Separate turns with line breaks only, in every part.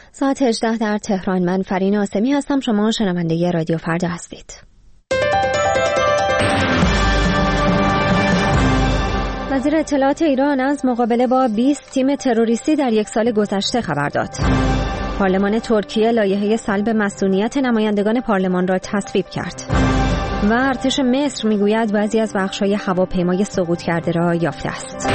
ساعت 18 در تهران. من فرین آسمی هستم. شما شنونده رادیو فردا هستید. وزیر اطلاعات ایران از مقابله با 20 تیم تروریستی در یک سال گذشته خبر داد. پارلمان ترکیه لایحه سلب مصونیت نمایندگان پارلمان را تصویب کرد. و ارتش مصر میگوید بعضی از بخش‌های هواپیمای سقوط کرده را یافته است.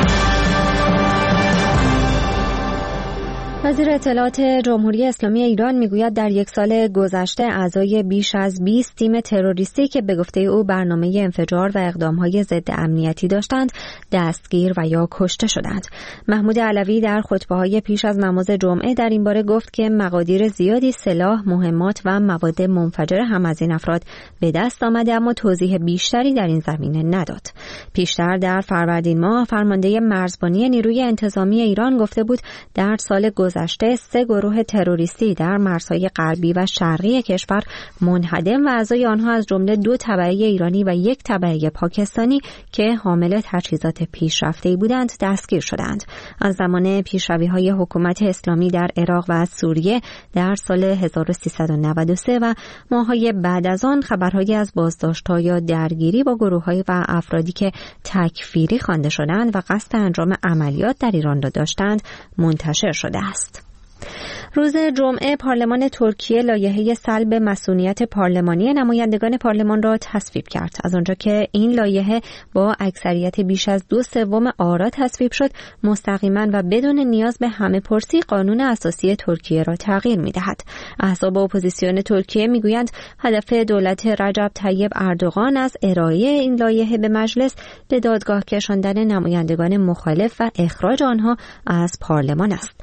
وزیر اطلاعات جمهوری اسلامی ایران میگوید در یک سال گذشته اعضای بیش از 20 تیم تروریستی که به گفته او برنامه انفجار و اقدامهای ضد امنیتی داشتند دستگیر و یا کشته شدند. محمود علوی در خطبه‌های پیش از نماز جمعه در این باره گفت که مقادیر زیادی سلاح، مهمات و مواد منفجر هم از این افراد به دست آمده، اما توضیح بیشتری در این زمینه نداد. پیشتر در فروردین ماه فرمانده مرزبانی نیروی انتظامی ایران گفته بود در سال گذشته 3 گروه تروریستی در مرزهای غربی و شرقی کشور منهدم و اعضای آنها از جمله 2 تبعه ایرانی و 1 تبعه پاکستانی که حامل تجهیزات پیشرفته‌ای بودند دستگیر شدند. از زمان پیشروی‌های حکومت اسلامی در عراق و سوریه در سال 1393 و ماه‌های بعد از آن خبرهایی از بازداشت‌ها یا درگیری با گروه‌های و افرادی که تکفیری خوانده شدند و قصد انجام عملیات در ایران را داشتند منتشر شده است. روز جمعه پارلمان ترکیه لایحه سلب مصونیت پارلمانی نمایندگان پارلمان را تصویب کرد. از آنجا که این لایحه با اکثریت بیش از 2/3 آرا تصویب شد، مستقیما و بدون نیاز به همه پرسی قانون اساسی ترکیه را تغییر می‌دهد. احزاب اپوزیسیون ترکیه می‌گویند هدف دولت رجب طیب اردوغان از ارائه این لایحه به مجلس به دادگاه کشاندن نمایندگان مخالف و اخراج آنها از پارلمان است.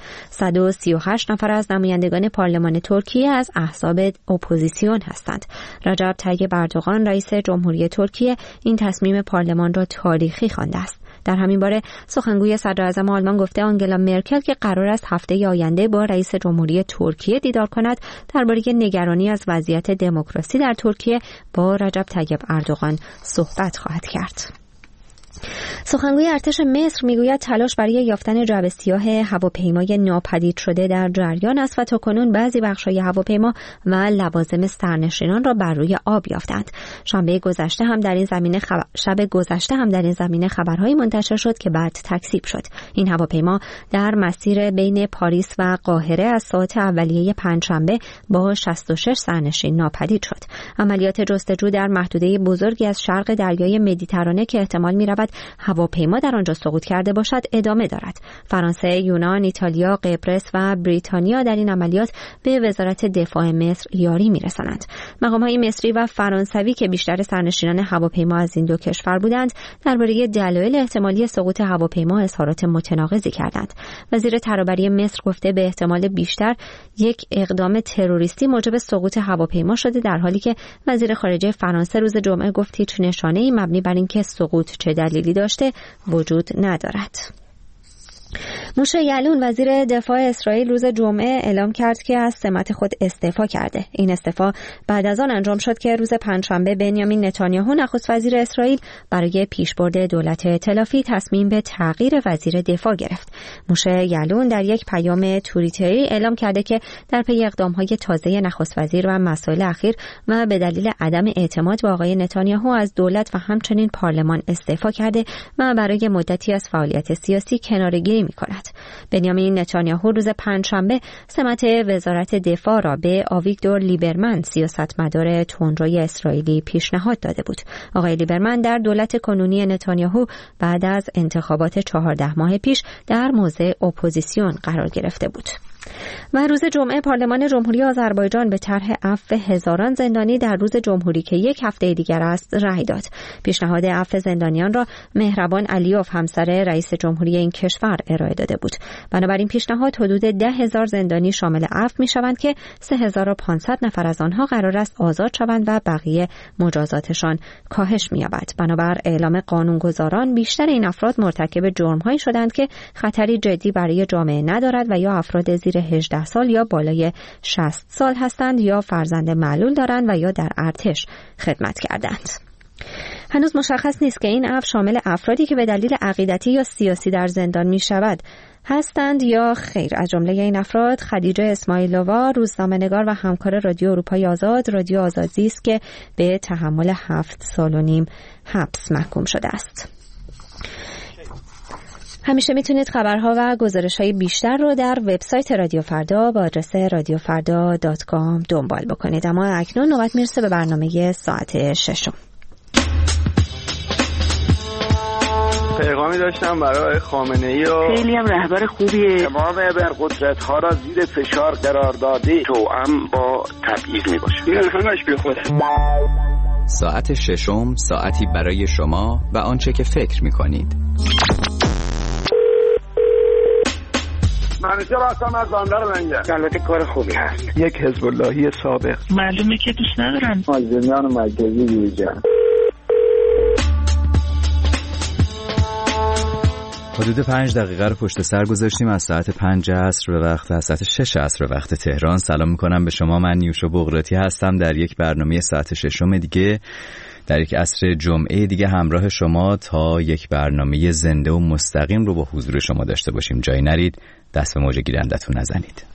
138 نفر از نمایندگان پارلمان ترکیه از احزاب اپوزیسیون هستند. رجب طیب اردوغان رئیس جمهوری ترکیه این تصمیم پارلمان را تاریخی خوانده است. در همین باره سخنگوی صدر اعظم آلمان گفته آنگلا مرکل که قرار است هفته آینده با رئیس جمهوری ترکیه دیدار کند درباره نگرانی از وضعیت دموکراسی در ترکیه با رجب طیب اردوغان صحبت خواهد کرد. سخنگوی ارتش مصر میگوید تلاش برای یافتن جعبه سیاه هواپیمای ناپدید شده در جریان است و تاکنون بعضی بخش‌های هواپیما و لوازم سرنشینان را بر روی آب یافتند. شب گذشته هم در این زمینه خبرهایی منتشر شد که بعد تکذیب شد. این هواپیما در مسیر بین پاریس و قاهره از ساعات اولیه پنجشنبه با 66 سرنشین ناپدید شد. عملیات جستجو در محدوده بزرگی از شرق دریای مدیترانه که احتمال می‌رود هواپیما در آنجا سقوط کرده باشد ادامه دارد. فرانسه، یونان، ایتالیا، قبرس و بریتانیا در این عملیات به وزارت دفاع مصر یاری می‌رسانند. مقام‌های مصری و فرانسوی که بیشتر سرنشینان هواپیما از این 2 کشور بودند، درباره دلایل احتمالی سقوط هواپیما اظهارات متناقضی کردند. وزیر ترابری مصر گفته به احتمال بیشتر یک اقدام تروریستی موجب سقوط هواپیما شده، در حالی که وزیر خارجه فرانسه روز جمعه گفت هیچ نشانه‌ای مبنی بر اینکه سقوط چه دلیلی داشته وجود ندارد. موشه یعلون وزیر دفاع اسرائیل روز جمعه اعلام کرد که از سمت خود استعفا کرده. این استعفا بعد از آن انجام شد که روز پنجشنبه بنیامین نتانیاهو نخست وزیر اسرائیل برای پیشبرد دولت ائتلافی تصمیم به تغییر وزیر دفاع گرفت. موشه یعلون در یک پیام توییتری اعلام کرده که در پی اقدام‌های تازه نخست وزیر و مسائل اخیر و به دلیل عدم اعتماد به آقای نتانیاهو از دولت و همچنین پارلمان استعفا کرده و برای مدتی از فعالیت سیاسی کناره‌گیری می‌کند. بنیامین نتانیاهو روز پنجشنبه سمت وزارت دفاع را به آویگدور لیبرمن سیاستمدار تندروی اسرائیلی پیشنهاد داده بود. آقای لیبرمن در دولت کنونی نتانیاهو بعد از انتخابات 14 ماه پیش در موضع اپوزیسیون قرار گرفته بود. و روز جمعه پارلمان جمهوری آذربایجان به طرح عفو هزاران زندانی در روز جمهوری که یک هفته دیگر است رأی داد. پیشنهاد عفو زندانیان را مهربان علیوف همسر رئیس جمهوری این کشور ارائه داده بود. بنابراین پیشنهاد حدود 10,000 زندانی شامل عفو می‌شوند که 3,500 نفر از آنها قرار است آزاد شوند و بقیه مجازاتشان کاهش می‌یابد. بنابر اعلام قانونگذاران بیشتر این افراد مرتکب جرم‌هایی شدند که خطری جدی برای جامعه ندارد و یا افراد زیر 18 سال یا بالای 60 سال هستند یا فرزند معلول دارند و یا در ارتش خدمت کردند. هنوز مشخص نیست که این عفو شامل افرادی که به دلیل عقیدتی یا سیاسی در زندان می شود هستند یا خیر؟ از جمله این افراد خدیجه اسماعیلووا، روزنامه‌نگار و همکار رادیو اروپای آزاد، رادیو آزادی است که به تحمل 7 سال و نیم حبس محکوم شده است. همیشه میتونید خبرها و گزارش‌های بیشتر رو در وبسایت رادیو فردا با آدرس radiofarda.com دنبال بکنید. اما اکنون نوبت میرسه به برنامه ساعت 6.
پیغامی داشتم برای خامنه‌ای و
خیلی هم رهبر خوبیه.
تمام ابرقدرت‌ها را زیر فشار قرار داده توأم با تبعیض میباشه. این همش بی خوده.
ساعت 6 ساعتی برای شما و آنچه که فکر میکنید.
منیشه راستم از باندر منگه. البته کار خوبی هست. یک حزب اللهی سابق.
معلومه که دوست ندارن.
آزمیان مرکزی دیجن.
حدود 5 دقیقه رو پشت سر گذاشتیم از ساعت 5 عصر به وقت از ساعت 6 عصر به وقت تهران. سلام میکنم به شما. من نیوشا بغراتی هستم در یک برنامه ساعت 6 دیگه، در یک عصر جمعه دیگه همراه شما تا یک برنامه زنده و مستقیم رو با حضور شما داشته باشیم. جایی نرید، دست به موج گیرندتون نزنید.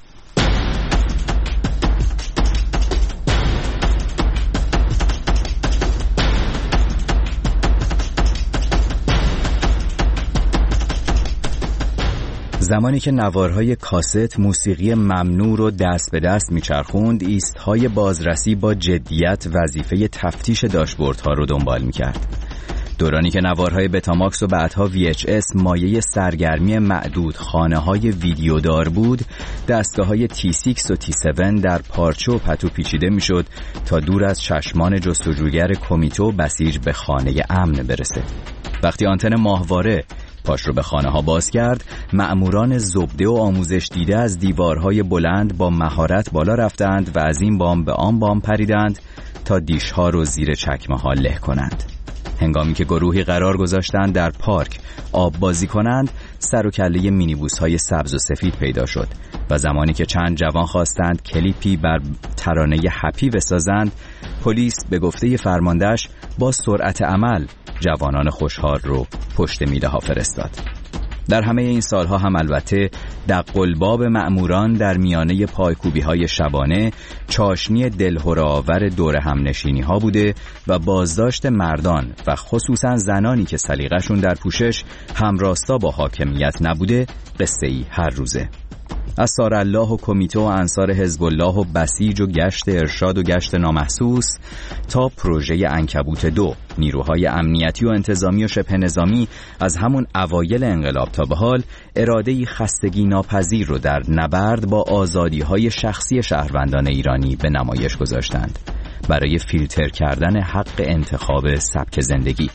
زمانی که نوارهای کاست موسیقی ممنوع رو دست به دست میچرخوند، ایستهای بازرسی با جدیت وظیفه تفتیش داشبوردها رو دنبال میکرد. دورانی که نوارهای بتاماکس و بعدها VHS مایه سرگرمی معدود خانه‌های ویدیودار بود، دستگاه‌های T6 و T7 در پارچه و پتو پیچیده میشد تا دور از چشمان جستجوگر کمیته بسیج به خانه امن برسه. وقتی آنتن ماهواره پاش رو به خانه ها باز کرد، مأموران زبده و آموزش دیده از دیوارهای بلند با مهارت بالا رفتند و از این بام به آن بام پریدند تا دیش ها رو زیر چکمه ها له کنند. هنگامی که گروهی قرار گذاشتند در پارک آب بازی کنند، سر و کله مینیبوس های سبز و سفید پیدا شد و زمانی که چند جوان خواستند کلیپی بر ترانه هپی بسازند، پلیس به گفته فرماندهش با سرعت عمل جوانان خوشحال رو پشت میله ها فرستاد. در همه این سالها هم البته دقلباب مأموران در میانه پایکوبی های شبانه چاشنی دلهره‌آور دور همنشینی ها بوده و بازداشت مردان و خصوصا زنانی که سلیقه‌شون در پوشش همراستا با حاکمیت نبوده قصه‌ای هر روزه. از سارالله و کمیته و انصار حزب الله و بسیج و گشت ارشاد و گشت نامحسوس تا پروژه عنکبوت 2، نیروهای امنیتی و انتظامی و شبه نظامی از همون اوایل انقلاب تا به حال اراده‌ای خستگی ناپذیر رو در نبرد با آزادی‌های شخصی شهروندان ایرانی به نمایش گذاشتند برای فیلتر کردن حق انتخاب سبک زندگی.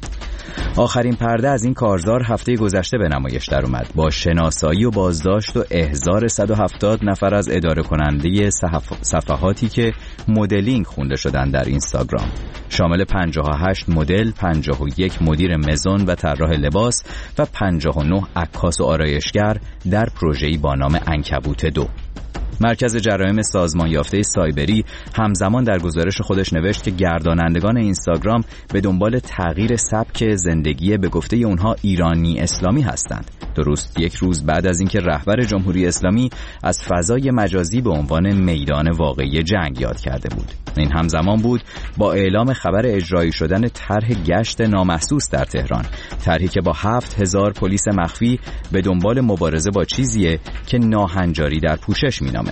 آخرین پرده از این کارزار هفته گذشته به نمایش در اومد با شناسایی و بازداشت و احضار 170 نفر از اداره کننده صفحاتی که مدلینگ خونده شدن در اینستاگرام، شامل 58 مدل، 51 مدیر مزون و طراح لباس و 59 عکاس و آرایشگر در پروژه‌ای با نام عنکبوت 2. مرکز جرایم سازمان یافته سایبری همزمان در گزارش خودش نوشت که گردانندگان اینستاگرام به دنبال تغییر سبک زندگی به گفته اونها ایرانی اسلامی هستند. درست یک روز بعد از اینکه رهبر جمهوری اسلامی از فضای مجازی به عنوان میدان واقعی جنگ یاد کرده بود. این همزمان بود با اعلام خبر اجرایی شدن طرح گشت نامحسوس در تهران، طرحی که با 7000 پلیس مخفی به دنبال مبارزه با چیزیه که ناهنجاری در پوشش مینامه.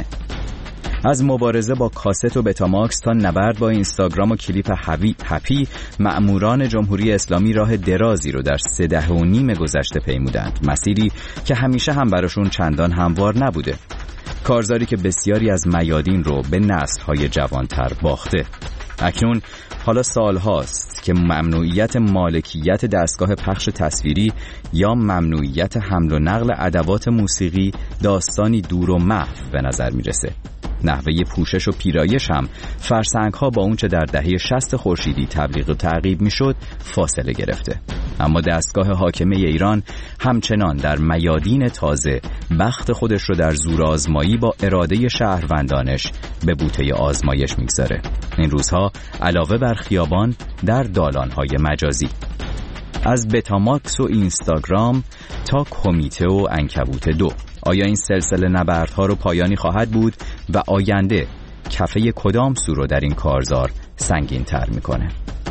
از مبارزه با کاست و بتاماکس تا نبرد با اینستاگرام و کلیپ هپی، مأموران جمهوری اسلامی راه درازی رو در 3 دهه و نیم گذشته پیمودند، مسیری که همیشه هم براشون چندان هموار نبوده، کارزاری که بسیاری از میادین رو به نسل‌های جوانتر باخته. اکنون حالا سالهاست که ممنوعیت مالکیت دستگاه پخش تصویری یا ممنوعیت حمل و نقل ادوات موسیقی داستانی دور و محو به نظر میرسه. نحوه پوشش و پیرایش هم فرسنگ‌ها با اونچه در دهه 60 خورشیدی تبلیغ و تعقیب میشد فاصله گرفته. اما دستگاه حاکمه ایران همچنان در میادین تازه بخت خودش رو در زور آزمایی با اراده شهروندانش به بوته آزمایش میگذاره. این روزها علاوه بر خیابان در دالان‌های مجازی. از بتاماکس و اینستاگرام تا کمیته و عنکبوت 2. آیا این سلسله نبردها رو پایانی خواهد بود و آینده کفه کدام سو رو در این کارزار سنگین تر میکنه؟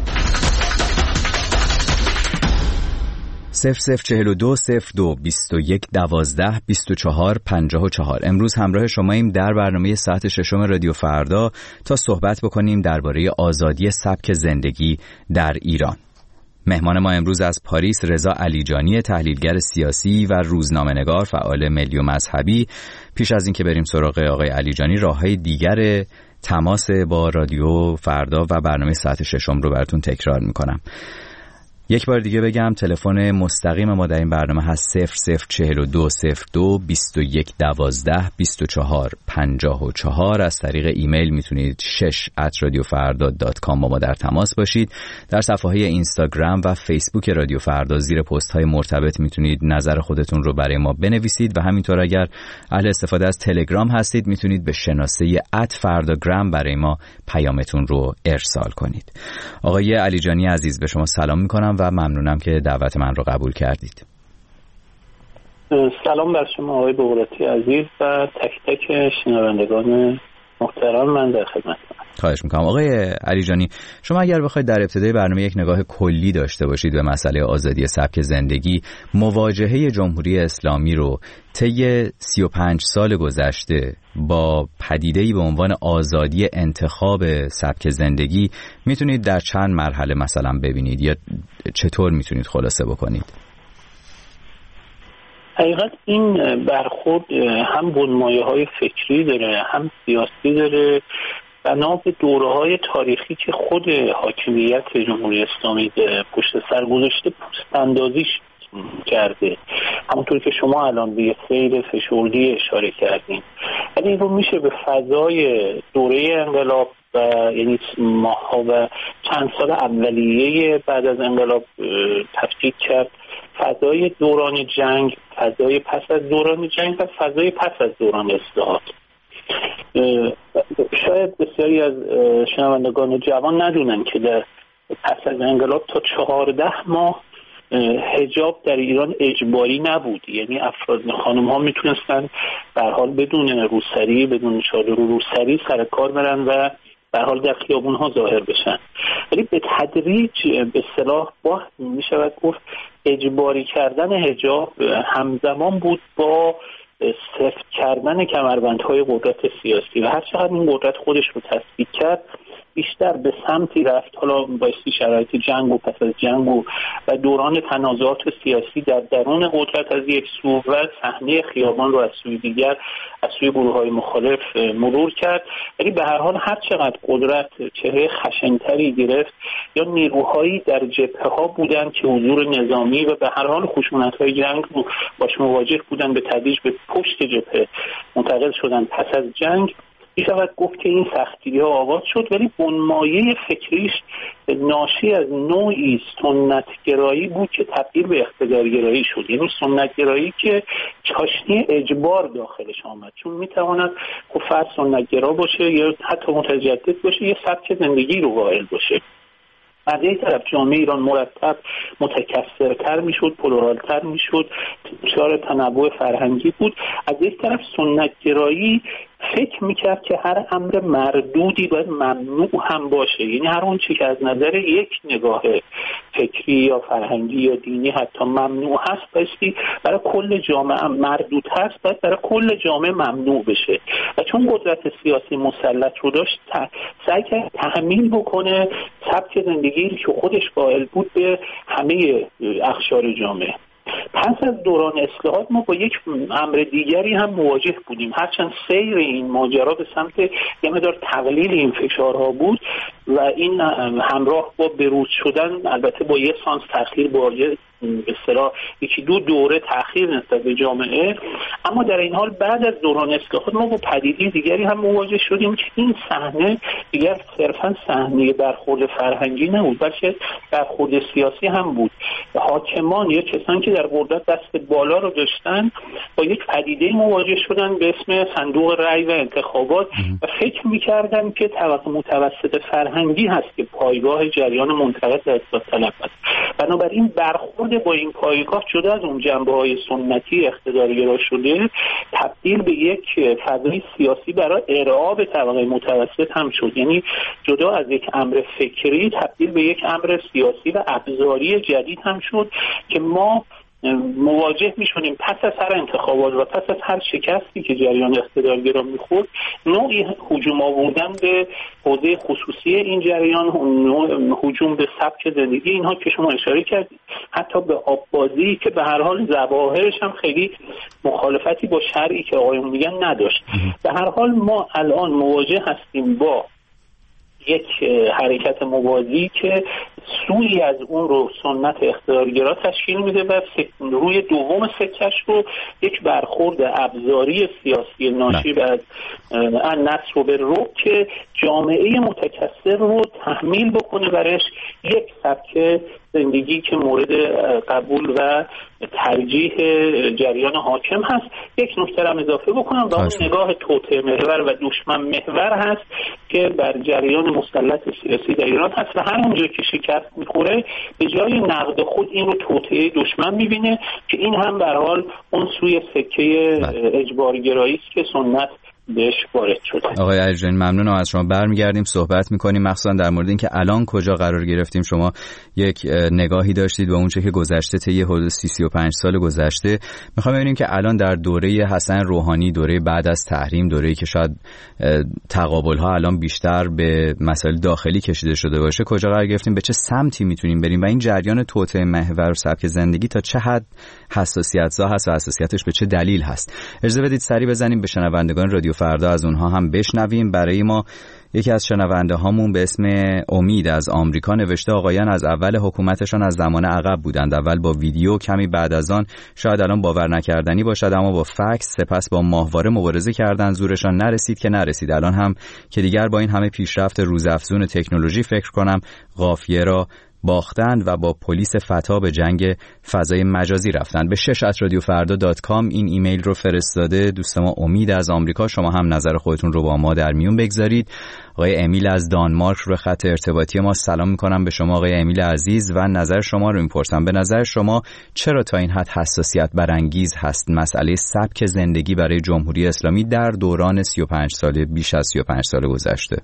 0042 02 21 12 24 54. امروز همراه شماییم در برنامه ساعت ششم رادیو فردا تا صحبت بکنیم درباره آزادی سبک زندگی در ایران. مهمان ما امروز از پاریس رضا علیجانی، تحلیلگر سیاسی و روزنامه‌نگار فعال ملی و مذهبی. پیش از اینکه بریم سراغ آقای علیجانی، راه‌های دیگر تماس با رادیو فردا و برنامه ساعت ششم رو براتون تکرار میکنم. یک بار دیگه بگم تلفن مستقیم ما در این برنامه هست 0042 02 21 12 24 54. از طریق ایمیل میتونید 6@radiofarda.com با ما در تماس باشید. در صفحه های اینستاگرام و فیسبوک رادیو فردا زیر پست های مرتبط میتونید نظر خودتون رو برای ما بنویسید و همینطور اگر اهل استفاده از تلگرام هستید میتونید به شناسه @فرداگرام برای ما پیامتون رو ارسال کنید. آقای علیجانی عزیز، به شما سلام میکنم و ممنونم که دعوت من رو قبول کردید.
سلام بر شما آقای بغراتی عزیز و تک تک شنوندگان محترم، من در خدمتم.
خواهش میکنم. آقای علیجانی، شما اگر بخواید در ابتدای برنامه یک نگاه کلی داشته باشید به مسئله آزادی سبک زندگی، مواجهه جمهوری اسلامی رو طی 35 سال گذشته با پدیده‌ای به عنوان آزادی انتخاب سبک زندگی میتونید در چند مرحله مثلا ببینید یا چطور میتونید خلاصه بکنید؟
حقیقت این برخورد هم بنمایه‌های فکری داره، هم سیاسی داره، بنا به دوره‌های تاریخی که خود حاکمیت جمهوری اسلامی پشت سر گذاشته پوست‌اندازیش کرده، همونطور که شما الان به یه سیر فشردی اشاره کردین. ولی این رو میشه به فضای دوره انقلاب و یعنی ماها و چند سال اولیه بعد از انقلاب تفکیک کرد. فضای دوران جنگ، فضای پس از دوران جنگ و فضای پس از دوران اصلاحات. شاید بسیاری از شنوندگان جوان ندونن که در پس از انقلاب تا 14 ماه حجاب در ایران اجباری نبود. یعنی افراد خانم ها میتونستن به هر حال بدون روسری، بدون چادر و روسری سر کار برن و به هر حال در خیابون ها ظاهر بشن. ولی به تدریج به اصطلاح با میشود گفت اجباری کردن حجاب همزمان بود با سفت کردن کمربندهای قدرت سیاسی و هر چقدر این قدرت خودش رو تثبیت کرد بیشتر به سمتی رفت، حالا بایستی شرایط جنگ و پس از جنگ و دوران تنازعات سیاسی در درون قدرت از یک سو و صحنه خیابان رو از سوی دیگر، از سوی گروه‌های مخالف مرور کرد. ولی به هر حال هر چقدر قدرت چهره خشن‌تری گرفت یا نیروهایی در جبهه‌ها بودند که حضور نظامی و به هر حال خشونت‌های جنگ رو باش مواجه بودند، به تدریج به پشت جبهه منتقل شدند پس از جنگ. میشود گفت که این سختی‌ها آغاز شد، ولی بنمایه فکریش ناشی از نوعی سنتگرایی بود که تبدیل به اقتدارگرایی شد. یعنی سنتگرایی که چاشنی اجبار داخلش آمد، چون میتواند خب فرد سنتگرا باشه یا حتی متجدد باشه، یه سبک زندگی رو قائل باشه. از یک طرف جامعه ایران مرتب متکثرتر میشد، پلورالتر میشد، دچار تنوع فرهنگی بود. از یک طرف سنتگرایی فکر میکرد که هر امر مردودی باید ممنوع هم باشه. یعنی هر اون چی که از نظر یک نگاه فکری یا فرهنگی یا دینی حتی ممنوع هست بایستی برای کل جامعه مردود هست، باید برای کل جامعه ممنوع بشه. و چون قدرت سیاسی مسلط رو داشت سعی کرد تحمیل بکنه سبک زندگی که خودش قائل بود به همه اقشار جامعه. پس از دوران اصلاحات ما با یک امر دیگری هم مواجه بودیم، هرچند سیر این ماجرا به سمت یه مقدار تقلیل این فشارها بود و این همراه با بروز شدن، البته با یه سانس تأخیر، با یه به اصطلاح یکی دو دوره تأخیر نسبت به جامعه. اما در این حال بعد از دوران اصلاحات ما با پدیده دیگری هم مواجه شدیم که این صحنه دیگر صرفا صحنه برخورد فرهنگی نبود، بلکه برخورد سیاسی هم بود. حاکمان یا کسانی که در قدرت دست بالا رو داشتن با یک پدیده مواجه شدن به اسم صندوق رأی و انتخابات و فکر می‌کردن که طبقه متوسط فرهنگی هست که پایگاه جریان منتقد و اصلاح طلب است. بنابراین برخورد با این پایگاه جدا از اون جنبه‌های سنتی اقتدارگرا شده تبدیل به یک فضای سیاسی برای ارعاب طبقه متوسط هم شد. یعنی جدا از یک امر فکری تبدیل به یک امر سیاسی و ابزاری جدید هم شد که ما مواجه میشونیم پس از هر انتخابات و پس از هر شکستی که جریان اقتدارگرا میخورد نوعی هجوم آوردن به حوزه خصوصی این جریان، هجوم به سبک زندگی اینها که شما اشاره کردید، حتی به آببازی که به هر حال ظواهرش هم خیلی مخالفتی با شرعی که آقایون میگن نداشت. به هر حال ما الان مواجه هستیم با یک حرکت موازی که سوی از اون رو سنت اقتدارگرا تشکیل میده و روی دوم سکش رو یک برخورد ابزاری سیاسی ناشی از النصر به رو که جامعه متکثر رو تحمیل بکنه برش یک سبک زندگی که مورد قبول و ترجیح جریان حاکم هست. یک نکته را اضافه بکنم و اون نگاه توطئه محور و دشمن محور هست که بر جریان مسلط سیاسی در ایران هست و هر اونجا که شکست میخوره به جای نقد خود این رو توطئه دشمن میبینه که این هم به هر حال اون سوی سکه اجبارگرایی است که سنت بهش وارد شده.
آقای علیجانی ممنونم از شما. برمیگردیم صحبت میکنیم مخصوصا در مورد اینکه الان کجا قرار گرفتیم. شما یک نگاهی داشتید به اون چه که گذشته طی حدود 35 سال گذشته. میخوام ببینیم که الان در دوره حسن روحانی، دوره بعد از تحریم، دوره‌ای که شاید تقابل‌ها الان بیشتر به مسائل داخلی کشیده شده باشه، کجا قرار گرفتیم، به چه سمتی میتونیم بریم و این جریان توطئه محور و سبک زندگی تا چه حد حساسیت‌زا هست و حساسیتش به چه دلیل هست. اجازه بدید سری بزنیم به شنوندگان رادیو فردا از اونها هم بشنویم. برای ما یکی از شنونده هامون به اسم امید از آمریکا نوشته آقایان از اول حکومتشان از زمان عقب بودند. اول با ویدیو، کمی بعد از آن شاید الان باور نکردنی باشد اما با فکس، سپس با ماهواره مبارزه کردند. زورشان نرسید که نرسید. الان هم که دیگر با این همه پیشرفت روزافزون تکنولوژی فکر کنم قافیه را باختند و با پلیس فتا به جنگ فضای مجازی رفتند. به 6@radiofarda.com این ایمیل رو فرستاده دوست ما امید از آمریکا. شما هم نظر خودتون رو با ما در میون بگذارید. آقای امیل از دانمارک رو خط ارتباطی ما سلام میکنم به شما آقای امیل عزیز و نظر شما رو میپرسم. به نظر شما چرا تا این حد حساسیت برانگیز هست مسئله سبک زندگی برای جمهوری اسلامی در دوران 35 سال بیش از 35 سال گذشته؟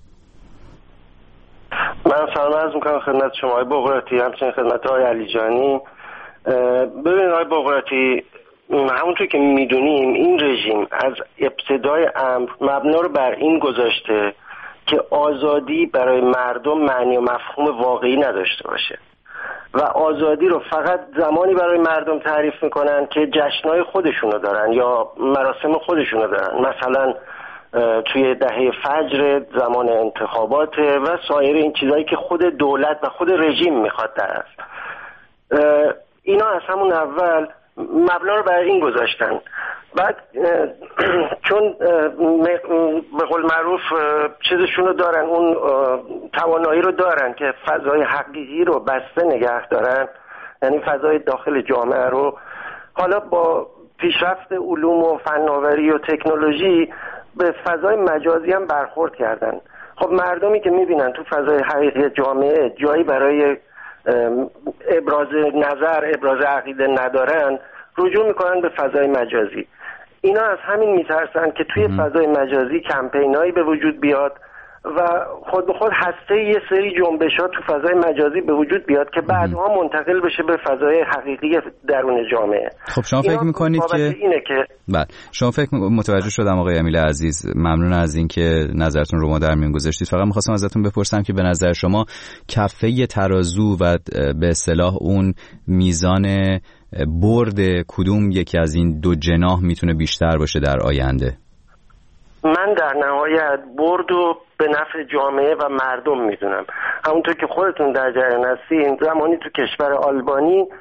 من سلام عرض میکنم خدمت شما آقای بقراطی، همچنین خدمت آقای علیجانی. ببینید آقای بقراطی، همونطور که میدونیم این رژیم از ابتدای امر مبنا رو بر این گذاشته که آزادی برای مردم معنی و مفهوم واقعی نداشته باشه و آزادی رو فقط زمانی برای مردم تعریف میکنن که جشنای خودشونو دارن یا مراسم خودشونو دارن، مثلا توی دهه فجر زمان انتخابات و سایر این چیزایی که خود دولت و خود رژیم میخواد در است. اینا از همون اول مبنا رو بر این گذاشتن. بعد چون به قول معروف چیزشونو دارن، اون توانایی رو دارن که فضای حقیقی رو بسته نگه دارن، یعنی فضای داخل جامعه رو، حالا با پیشرفت علوم و فناوری و تکنولوژی به فضای مجازی هم برخورد کردن. خب مردمی که میبینن تو فضای حقیقی جامعه جایی برای ابراز نظر، ابراز عقیده ندارن، رجوع میکنن به فضای مجازی. اینا از همین میترسن که توی فضای مجازی کمپینایی به وجود بیاد و خود به خود هسته یه سری جنبشات تو فضای مجازی به وجود بیاد که بعدها منتقل بشه به فضای حقیقی درون جامعه.
خب شما فکر میکنید که بله، شما فکر متوجه شدم آقای امیل عزیز، ممنون از اینکه نظرتون رو ما در میون گذاشتید. فقط می‌خواستم ازتون بپرسم که به نظر شما کفه ترازو و به اصطلاح اون میزان برد کدوم یکی از این دو جناح میتونه بیشتر باشه در آینده؟
من در نهایت بردو به نفع جامعه و مردم میدونم. همونطور که خودتون در جریان هستین، زمانی تو کشور آلبانی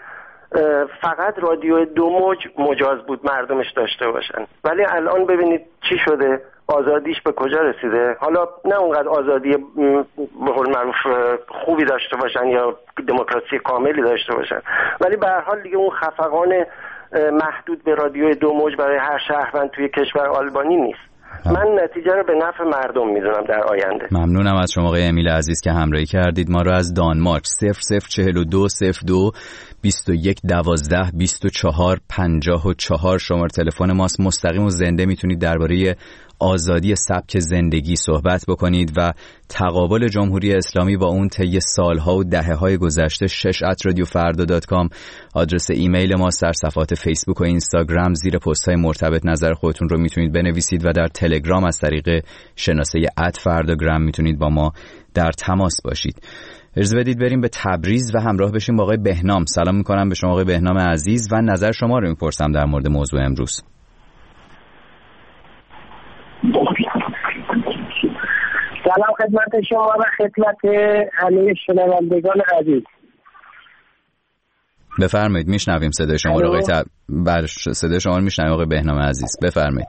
فقط رادیو 2 موج مجاز بود مردمش داشته باشن، ولی الان ببینید چی شده، آزادیش به کجا رسیده. حالا نه اونقدر آزادی به قول معروف خوبی داشته باشن یا دموکراسی کاملی داشته باشن، ولی به هر حال دیگه اون خفقان محدود به رادیو 2 موج برای هر شهروند توی کشور آلبانی نیست. من نتیجه رو به نفع مردم میدونم در آینده.
ممنونم از شما آقای امیل عزیز که همراهی کردید. ما رو از دانمارک 004202 21 12 24 54 شماره تلفن ماست. مستقیم و زنده میتونید درباره آزادی سبک زندگی صحبت بکنید و تقابل جمهوری اسلامی با اون طی سالها و دهه‌های گذشته 6@radiofarda.com آدرس ایمیل ما. در صفحات فیسبوک و اینستاگرام زیر پست‌های مرتبط نظر خودتون رو میتونید بنویسید و در تلگرام از طریق شناسه @فرداگرام میتونید با ما در تماس باشید. اجازه بدید بریم به تبریز و همراه بشیم با آقای بهنام. سلام میکنم به شما آقای بهنام عزیز و نظر شما رو میپرسم در مورد موضوع امروز.
سلام خدمت شما و خدمت همه شنوندگان عزیز.
بفرمایید میشنویم صدای شما رو آقای صدای شما رو میشنویم آقای بهنام عزیز، بفرمایید.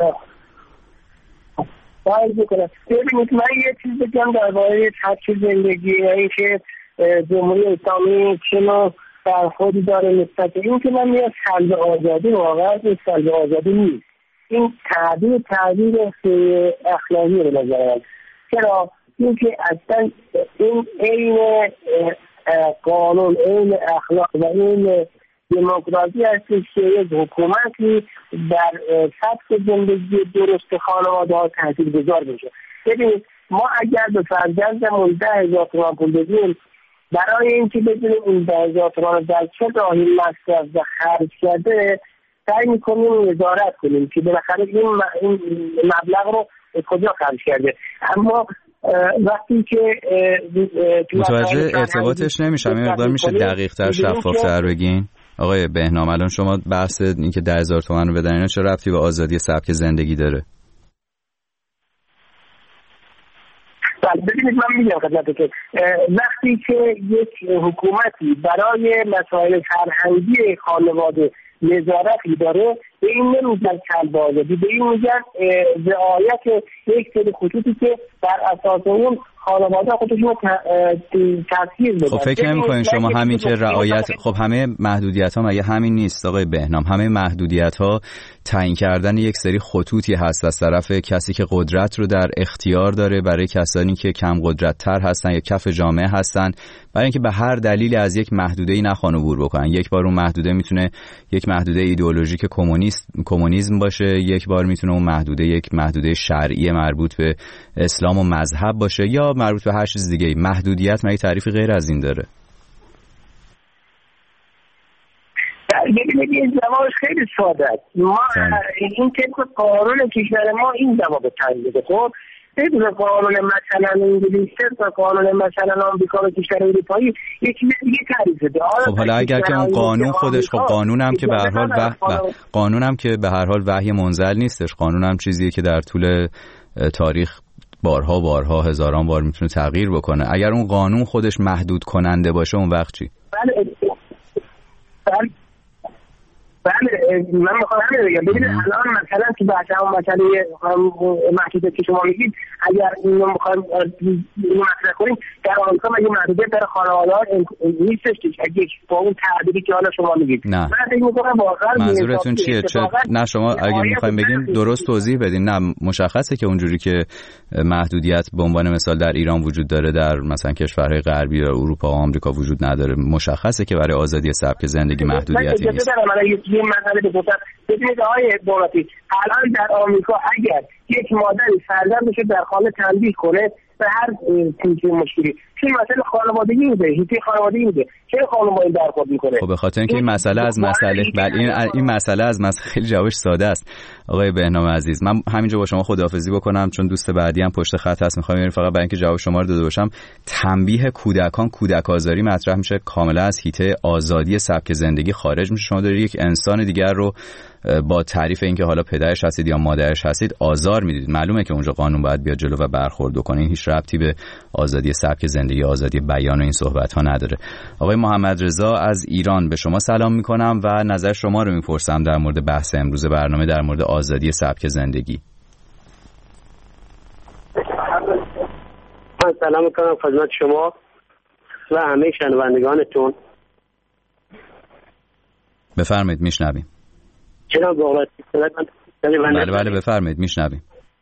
ببینید من یه چیز بگم درباره سبک زندگی و اینکه جمهوری اسلامی چه نوع برخوردی داره نسبت به این که من میاد سلب آزادی، واقعا سلب آزادی نیست. این تعبیر اخلاقی به نظر من. چرا؟ اینکه اصلا این عین قانون، عین اخلاق و این دموکراسی هستش که یک حکومتی در سبک زندگی درست خانواده ها تاثیرگذار بشه. ببینید ما اگر به فرزندمون 10,000 تومان پول بدیم، برای اینکه بدونیم این 10,000 تومان در چه راهی مصرف و خرج کرده سعی میکنیم نظارت کنیم که بالاخره این مبلغ رو کجا خرج کرده. اما وقتی که
متوجه ارتباطش نمیشم، این مقدار میشه دقیق تر شفاف تر بگین آقای بهنام؟ الان شما بحث این که 10,000 تومان رو بدن اینا چه ربطی به آزادی سبک زندگی داره؟
ببینید من میگم خدمتتون، وقتی که یک حکومتی برای مسائل فرهنگی خانواده نظارتی داره، به این نمیگن کلب آزادی، به این میگن رعایت یک سری خطوطی که بر اساس اون خانواده خودشون تاثیر بده.
خب فکر نمی‌کنین شما همین که رعایت، خب همه محدودیت‌ها مگه همین نیست آقای بهنام؟ همه محدودیت‌ها تعیین کردن یک سری خطوطی هست از طرف کسی که قدرت رو در اختیار داره برای کسانی که کم قدرت‌تر هستن یا کف جامعه هستن، برای اینکه به هر دلیلی از یک محدوده‌ای نخوان عبور بکنن. یک بار اون محدوده میتونه یک محدوده ایدئولوژیک کمونیسم باشه، یک بار میتونه اون محدوده یک محدوده شرعی مربوط به اسلام و مذهب باشه یا مربوط به هر چیز دیگه. محدودیت مگه تعریفی غیر از این داره؟
ببینید این جوابش خیلی ساده است. ما این طبق قانون کشور ما این جواب تعیین بده. خب بدون قانون مثلا انگلیس و قانون مثلا آمریکا و کشور اروپایی یک چیز دیگه تعریف بده.
خب حالا اگر که اون قانون خودش، خب قانونم که به هر حال قانونم که به هر حال وحی منزل نیستش، قانونم چیزیه که در طول تاریخ بارها هزاران بار میتونه تغییر بکنه. اگر اون قانون خودش محدود کننده باشه اون وقت چی؟
بله من میخوام همین بگم. ببینید الان مثلا تو بحث هم مسئله محدودیت که شما میگید، اگر اینو میخوایم مطرح کنیم، در آمریکا مگه محدودیت در خانواده‌ها نیستش که اگه با اون تعبیری که حالا شما میگید؟
نه.
من فکر می‌کنم واقعا
منظورتون چیه؟ نه شما اگه میخوایم بگین درست توضیح بدین. نه مشخصه که اونجوری که محدودیت به عنوان مثال در ایران وجود داره، در مثلا کشورهای غربی یا اروپا و آمریکا وجود نداره. مشخصه که برای آزادی سبک زندگی محدودیتی نیست.
یه مسئله بگم. ببینید آقای دولتی، الان در آمریکا اگر یک مادری فرزندش در خانه تنبیه کنه به هر چیزی مشکلی، چون مسئله خانوادگی میده، هیچی خانوادگی میده، چه خانم با این برخورد میکنه؟
خب به خاطر اینکه این مسئله از مسئله این مسئله از مسئله خیلی جوابش ساده است آقای بهنام عزیز. من همینجا با شما خداحافظی بکنم چون دوست بعدی هم پشت خط هست. میخوام فقط برای اینکه جواب شما رو داده باشم، تنبیه کودکان، کودک آزاری مطرح میشه، کاملا از حیطه آزادی سبک زندگی خارج میشه. شما دارید یک انسان دیگر رو با تعریف اینکه حالا پدرش هستید یا مادرش هستید آزار میدید. معلومه که اونجا قانون باید بیاد جلو و برخورد کنه. این هیچ ربطی به آزادی سبک زندگی، آزادی بیان و این صحبت ها نداره. آقای محمد رضا از ایران به شما سلام میکنم و نظر شما رو میپرسم در مورد بحث امروز برنامه در مورد آزادی سبک زندگی.
من سلام میکنم خدمت شما و همه شنوندگانتون.
بفرمایید میشنویم.
جناب بغراتی
بله بفرمایید میشنویم.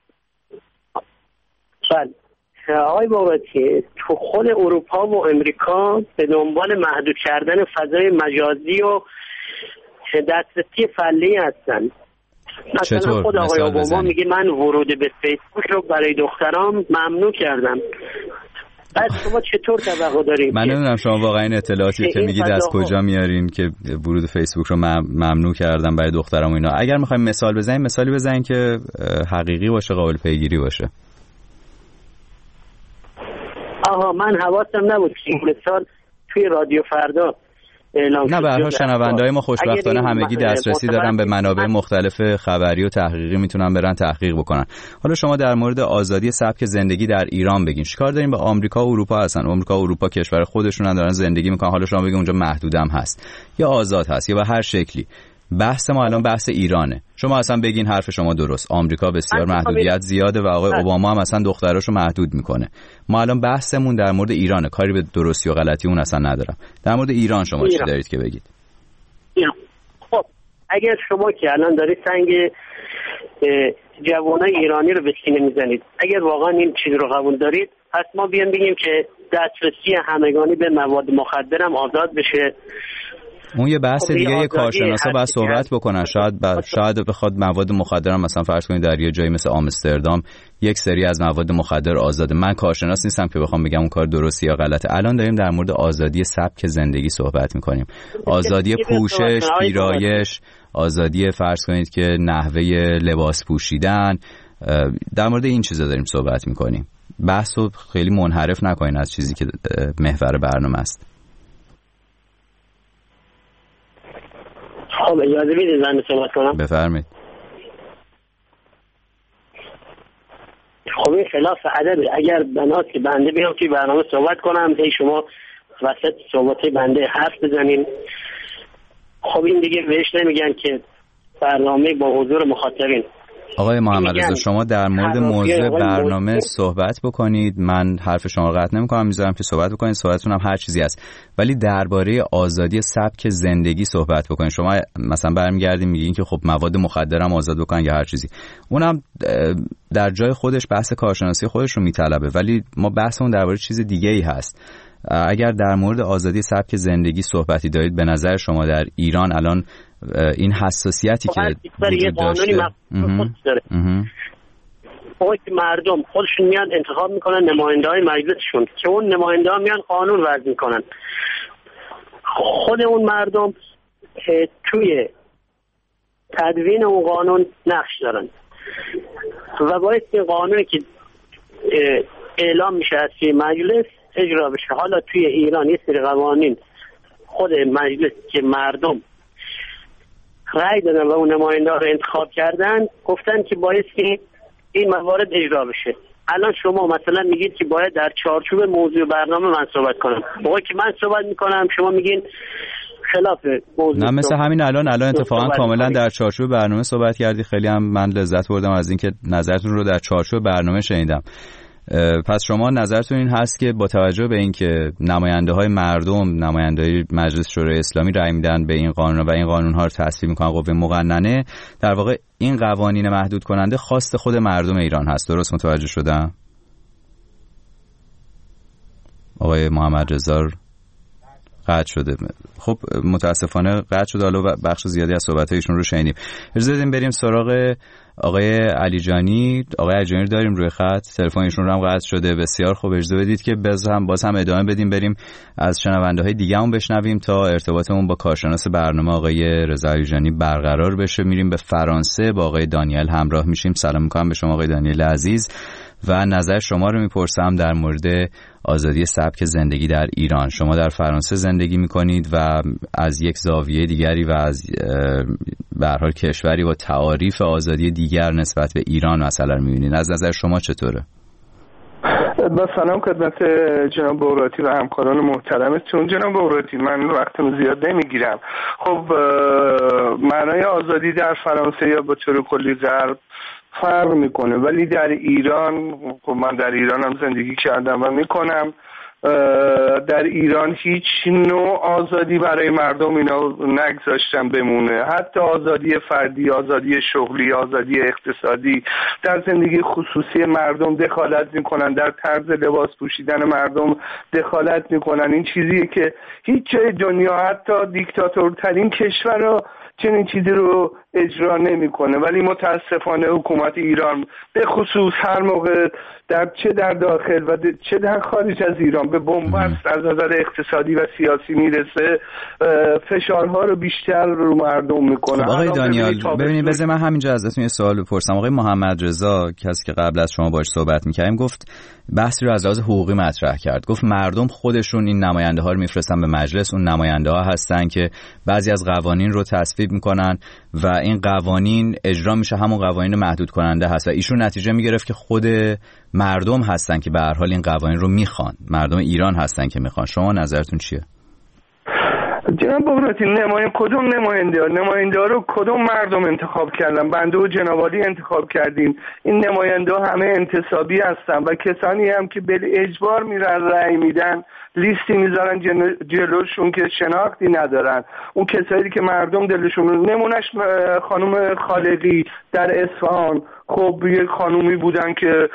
بله آقای بغراتی، تو خود اروپا و امریکا به دنبال محدود کردن فضای مجازی و دسترسی فعلی هستن. مثلا خود آقای اوباما میگه من ورود به فیسبوک رو برای دخترام ممنوع کردم. بعد شما چطور توقع دارید؟
من نمیدونم شما واقعا این اطلاعاتی که میگید از کجا میارین که ورود فیسبوک رو ممنوع کردم برای دخترام و اینا. اگر میخوایم مثال بزنیم، مثالی بزنین که حقیقی باشه، قابل پیگیری باشه.
من حواسم نبود که این مثال توی رادیو فردا
نه، به هر حال شنونده‌های ما خوشبختانه همگی دسترسی دارن به منابع مختلف خبری و تحقیقی، میتونن برن تحقیق بکنن. حالا شما در مورد آزادی سبک زندگی در ایران بگین. چیکار داریم با آمریکا و اروپا هستن؟ آمریکا و اروپا کشور خودشونن دارن زندگی میکنن. حالا شما بگین اونجا محدودم هست یا آزاد هست یا به هر شکلی. بحث ما الان بحث ایرانه. شما اصلا بگین حرف شما درست. آمریکا بسیار محدودیت زیاده و آقای اوباما هم اصلا دختراشو محدود میکنه. ما الان بحثمون در مورد ایرانه. کاری به درستی و غلطی اون اصلا ندارم. در مورد ایران شما چی دارید که بگید؟
خب اگر شما که الان دارید سنگ جوانای ایرانی رو به سینه میزنید، اگر واقعا این چیز رو قبول دارید، پس ما بیان بگیم که دسترسی همگانی به مواد مخدر هم آزاد بشه.
اون یه بحث دیگه، یه کارشناسا باید صحبت بکنن. شاید بخواد مواد مخدر هم مثلا فرض کنید در یه جایی مثل آمستردام یک سری از مواد مخدر آزاده. من کارشناس نیستم که بخوام بگم اون کار درستی یا غلطه. الان داریم در مورد آزادی سبک زندگی صحبت میکنیم. آزادی پوشش، پیرایش، آزادی فرض کنید که نحوه لباس پوشیدن، در مورد این چیزا داریم صحبت میکنیم. بحثو خیلی منحرف نکنین از چیزی که محور برنامه است.
خب اجازه بدید من صحبت کنم.
بفرمایید.
خب این خلاف ادبه. اگر بنات که بنده بیام توی برنامه صحبت کنم، هی شما وسط صحبت بنده حرف بزنین، خب این دیگه بهش نمیگن که برنامه با حضور مخاطبین.
آقای محمد رضا شما در مورد موضوع برنامه صحبت بکنید. من حرف شما رو قطع نمی‌کنم، میذارم که صحبت بکنید. صحبتتون هم هر چیزی هست، ولی درباره آزادی سبک زندگی صحبت بکنید. شما مثلا برمیگردین میگین که خب مواد مخدر هم آزاد بکنن یا هر چیزی. اونم در جای خودش بحث کارشناسی خودش رو میطلبه، ولی ما بحثمون درباره چیز دیگه‌ای هست. اگر در مورد آزادی سبک زندگی صحبتی دارید، به نظر شما در ایران الان این حساسیتی که وجود داشته
داره وقتی که مردم خودشون میان انتخاب میکنن نماینده‌های مجلسشون که اون نماینده‌ها میان قانون وضع میکنن، خود اون مردم توی تدوین اون قانون نقش دارن و باید این قانونی که اعلام میشه از توی مجلس اجرا بشه. حالا توی ایران یه سری قوانین خود مجلس که مردم رأی دادن و اون نماینده‌ها رو انتخاب کردن گفتن که باید که این موارد اجرا بشه. الان شما مثلا میگید که باید در چارچوب موضوع برنامه من صحبت کنم، موقعی که من صحبت میکنم شما میگین خلاف موضوع.
نه مثل همین الان اتفاقا کاملا در چارچوب برنامه صحبت کردی. خیلی هم من لذت بردم از اینکه نظرتون رو در چارچوب برنامه شنیدم. پس شما نظرتون این هست که با توجه به اینکه نماینده‌های مردم، نماینده‌های مجلس شورای اسلامی رأی میدن به این قانون و این قانون‌ها رو تصویب میکنن قوه مقننه، در واقع این قوانین محدود کننده خواست خود مردم ایران هست. درست متوجه شدم؟ آقای محمد رضا قطع شده. خب متاسفانه قطع شده. حالا بخش زیادی از صحبت‌هایشون رو شنیدیم. اجازه بدیم بریم سراغ آقای علیجانی. آقای علیجانی داریم روی خط، تلفنشون رو هم قطع شده. بسیار خوب، اجازه بدید که باز هم ادامه بدیم، بریم از شنونده‌های دیگه هم بشنویم تا ارتباطمون با کارشناس برنامه آقای رضا علیجانی برقرار بشه. میریم به فرانسه، با آقای دانیل همراه میشیم. سلام می‌کنم به شما آقای دانیل عزیز و نظر شما رو میپرسم در مورد آزادی سبک زندگی در ایران. شما در فرانسه زندگی میکنید و از یک زاویه دیگری و از به هر حال کشوری با تعاریف آزادی دیگر نسبت به ایران مثلا میبینید. از نظر شما چطوره؟
با سلام خدمت جناب بغراتی و همکاران محترمتون. جناب بغراتی، من وقتم زیاد نمیگیرم. خب معنای آزادی در فرانسه یا به طور کلی غرب فرق میکنه، ولی در ایران، خب من در ایران هم زندگی کردم و میکنم، در ایران هیچ نوع آزادی برای مردم اینا نگذاشتن بمونه. حتی آزادی فردی، آزادی شغلی، آزادی اقتصادی، در زندگی خصوصی مردم دخالت میکنن، در طرز لباس پوشیدن مردم دخالت میکنن. این چیزیه که هیچ جای دنیا، حتی دیکتاتورترین کشور رو چنین چیزی رو اجرا نمیکنه. ولی متاسفانه حکومت ایران به خصوص هر موقع چه در داخل و چه در خارج از ایران به بنبست از نظر اقتصادی و سیاسی میرسه، فشارها رو بیشتر رو مردم میکنه.
خب آقای دانیال، ببینید بذار من همینجا ازتون یه سوال بپرسم. آقای محمد رضا، کسی که قبل از شما باهاش صحبت می‌کردیم، گفت بحثی رو از لحاظ حقوقی مطرح کرد. گفت مردم خودشون این نماینده ها رو میفرستن به مجلس، اون نماینده ها هستن که بعضی از قوانین رو تصویب میکنن و این قوانین اجرا میشه، همون قوانین محدود کننده هست و ایشون نتیجه میگرفت که خود مردم هستن که به هر حال این قوانین رو میخوان، مردم ایران هستن که میخوان. شما نظرتون چیه؟
جناب بغراتی، کدوم نماینده ها رو کدوم مردم انتخاب کردن؟ بنده و جناب عالی انتخاب کردیم. این نماینده ها همه انتصابی هستن و کسانی هم که به اجبار میرن رأی میدن، لیستی میذارن جلوشون که شناختی ندارن. اون کسایی که مردم دلشون، نمونش خانم خالقی در اصفهان، خب یک خانومی بودن که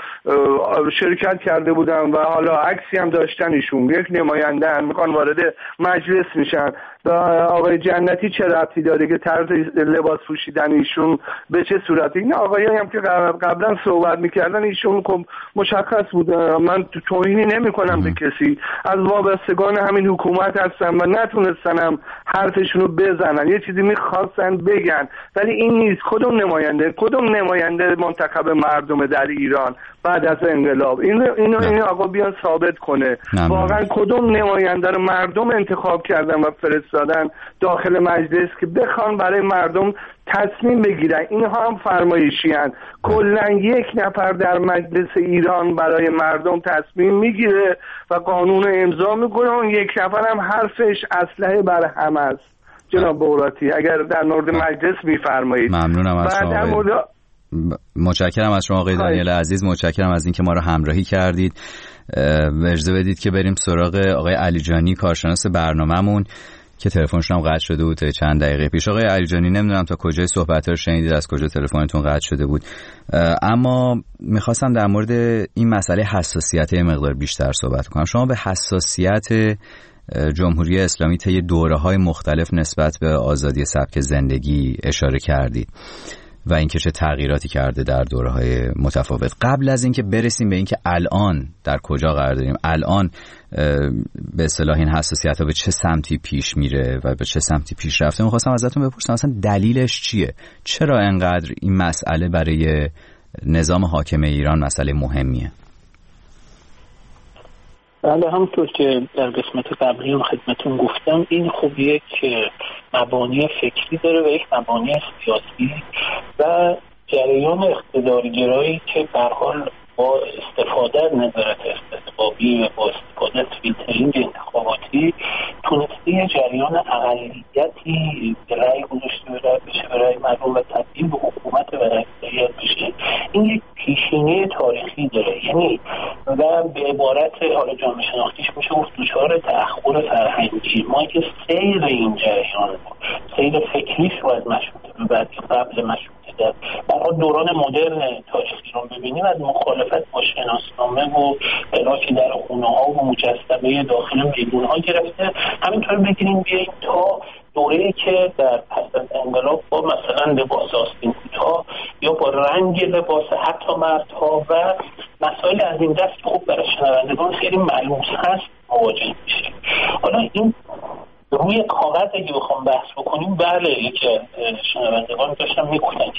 شرکت کرده بودن و حالا عکسی هم داشتن، ایشون یک نماینده هم میخوان وارد مجلس میشن. و آقای جنتی چه ربطی داره که طرز لباس پوشیدن ایشون به چه صورتی؟ این آقایایی هم که قبلا صحبت میکردن، ایشون خب مشخص بود. من توهینی نمیکنم به کسی، از وابستگان همین حکومت هستن و نتونستنم حرفشونو بزنن، یه چیزی میخواستن بگن، ولی این نیست. کدوم نماینده منتخب مردم در ایران بعد از انقلاب؟ این آقا بیان ثابت کنه واقعا کدوم نماینده رو مردم انتخاب کردن و فرستادن داخل مجلس که بخوان برای مردم تصمیم بگیرن. اینها هم فرمایشی هستند. کلا یک نفر در مجلس ایران برای مردم تصمیم میگیره و قانون امضا میکنه، اون یک نفر هم حرفش اسلحه بر هم است. جناب بغراتی، اگر در مورد مجلس میفرمایید.
ممنونم از شما. متشکرم از شما آقای دانیال عزیز، متشکرم از اینکه ما رو همراهی کردید. اجازه بدید که بریم سراغ آقای علیجانی، کارشناس برنامه‌مون که تلفنشون هم قطع شده بود چند دقیقه پیش. آقای علیجانی، نمیدونم تا کجای صحبت رو شنیدید، از کجا تلفنتون قطع شده بود، اما میخواستم در مورد این مسئله حساسیت مقدار بیشتر صحبت کنم. شما به حساسیت جمهوری اسلامی طی دوره‌های مختلف نسبت به آزادی سبک زندگی اشاره کردید و اینکه چه تغییراتی کرده در دوره‌های متفاوت. قبل از اینکه برسیم به اینکه الان در کجا قرار داریم، الان به اصطلاح این حساسیت‌ها به چه سمتی پیش میره و به چه سمتی پیش رفته، می‌خواستم ازتون بپرسم اصلا دلیلش چیه؟ چرا انقدر این مسئله برای نظام حاکم ایران مسئله مهمیه؟
بله، همونطور که در قسمت قبلی هم خدمتون گفتم، این خب یک مبانی فکری داره و یک مبانی سیاسی و جریان اقتدارگرایی که به هر حال با استفاده از نظارت استخباری و با استفاده از فیلترینگ انتخاباتی تونسته یه جریان اقلیتی رأی گذاشته بشه برای مردم و تبدیل به حکومت و اکثریت بشه. این یک پیشینه تاریخی داره، یعنی و به عبارت حالا جامعه شناختیش میشه گفت دچار تأخر فرهنگی. ما که سیر این جریان سیر فکریش رو از مشروطه به بعد قبل مشروطه در دوران مدرن تاریخی رو ببینیم، از مخالفت با شناسنامه و علاقه در خونه‌ها و مجسمه داخل میدون‌ها گرفته، همینطور بگیریم بیاییم تا دوره‌ای که در پس از انقلاب با مثلا لباس آستین کوتاه یا با رنگ لباس حتی مردها و مسائل از این دست خوب برای شنوندگان خیلی ملموس هست مواجه میشه. حالا این روی کاغذ اگه بخوام بحث بکنیم، بله، یکی شنوندگان داشتم میگفتن که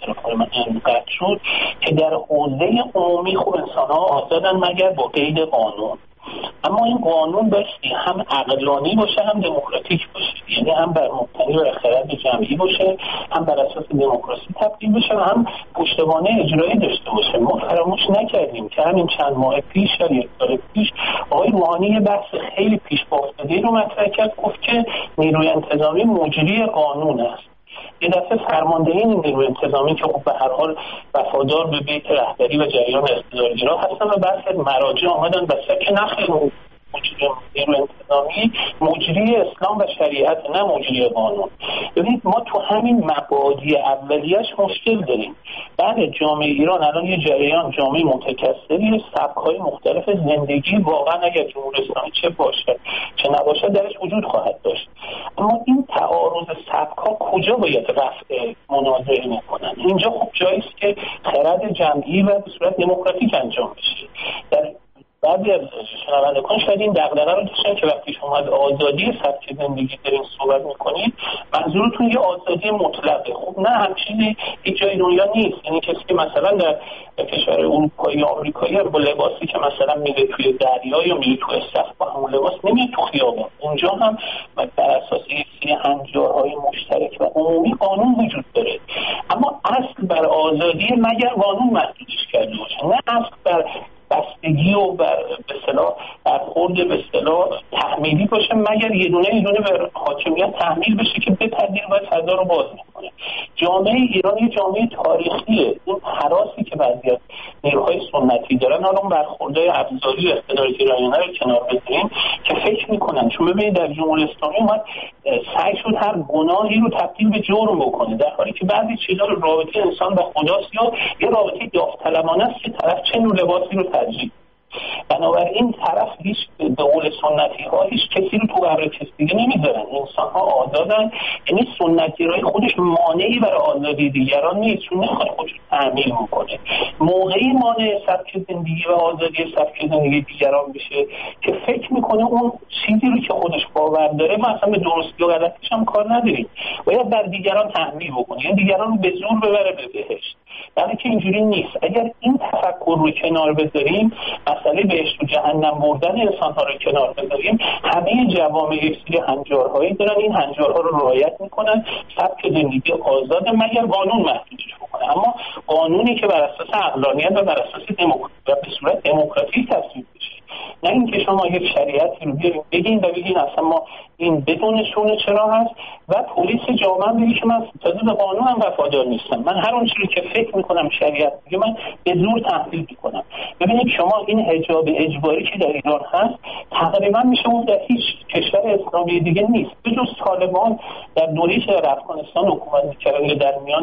میکروفون من انقدر شد که در حوزه عمومی خب انسان‌ها آزادن مگر با قید قانون. اما این قانون بایستی هم عقلانی باشه هم دموکراتیک باشه، یعنی هم بر مبتنی بر خرد جمعی باشه، هم بر اساس دموکراسی تبدیل بشه و هم پشتوانه اجرایی داشته باشه. ما فراموش نکردیم که همین چند ماه پیش یا یک سال پیش آقای روحانی یه بحث خیلی پیش با افتاده رو مطرح کرد، گفت که نیروی انتظامی مجری قانون است. یه دفعه فرماندهی نیروی انتظامی که خب به هر حال وفادار به بیت رهبری و جریان اقتدارگرا هستن و بعضی مراجع آمدن بسیار که نخیر نیروی انتظامی مجری اسلام و شریعت نه مجری قانون. ببینید ما تو همین مبادی اولیش مشکل داریم. بعد جامعه ایران الان یه جریان جامعه متکثری، سبک‌های مختلف زندگی واقعا اگر جمهوری اسلامی چه باشه چه نباشه درش وجود خواهد داشت. اما این تعارض سبک‌ها کجا باید رفع منازعه میکنن؟ اینجا خب جایی است که خرد جمعی و به صورت دموکراتیک انجام بشه. در بعضی از شنوندگان شاید این دغدغه رو داشتن که وقتی شما از آزادی سبک زندگی دارین صحبت میکنید منظورتون یه آزادی مطلقه. خب نه، همچین هیچ جای دنیا نیست. یعنی کسی که مثلا در کشور اروپایی یا آمریکایی با لباسی که مثلا میره توی دریا یا میره توی استخر با همون لباس نمیره تو خیابان. اونجا هم بر اساس یه هنجارهای مشترک و عمومی قانون وجود داره. اما اصل بر آزادی مگر قانون محدودش کرده باشه، نه اصل بر بستگی و بر به اصطلاح برخورد به اصطلاح تحمیلی باشه، مگر یه دونه به حاکمیت تحمیل بشه که بپذیر و فضا رو باز میکنه. جامعه ایران یه جامعه تاریخیه. این هراسی که بعضی از نیروهای سنتی دارن، حالا اون برخوردهای ابزاری و اقتدارگرایانه رو کنار بذاریم که فکر میکنن. چون ببینید در جمهوری اسلامی اومد سعی شد هر گناهی رو تبدیل به جرم بکنه، در حالی که بعضی چیزا رو رابطه انسان و خداست یا یه رابطه داوطلبانه است که طرف چه نوع لباسی رو ترجیح. بنابراین طرف هیچ به قول سنتی ها هیچ کسی رو تو قبر کسی دیگه نمیذارن. انسان ها آزادن. یعنی سنت‌گرایی خودش مانعی برای آزادی دیگران نیست، چون نمیخواد خودش تعمیل بکنه. موقعی مانع سبک زندگی و آزادی سبک زندگی دیگران بشه که فکر میکنه اون چیزی رو که خودش باور داره ما اصلا به درستی و غلطیش هم کار نداریم، باید بر دیگران تحمیل بکنه، یعنی دیگران رو به زور ببره به بهشت. در که اینجوری نیست. اگر این تفکر رو کنار بذاریم، مسئله بهشت و جهنم بردن انسان‌ها رو کنار بذاریم، همه جوامع یک سری هنجارهایی دارن، این هنجارها رو رعایت میکنن، سبک زندگی آزاده مگر قانون محدودش بکنه. اما قانونی که بر اساس عقلانیت و بر اساس و به صورت دموکراتیک تصویب بشه، نه اینکه شما یک شریعتی رو بیاریم بگین و بگین اصلا ما این بدون شونه چرا هست و پلیس جامعه بگی که من تازه به قانونم وفادار نیستم، من هر اون چیزی که فکر میکنم شریعت میگه من به زور تحمیل میکنم. ببینید شما این حجاب اجباری که در ایران هست تقریبا میشه گفت در هیچ کشور اسلامی دیگه نیست به جز طالبان در دوره‌ای که در افغانستان حکومت می‌کردن یا در میان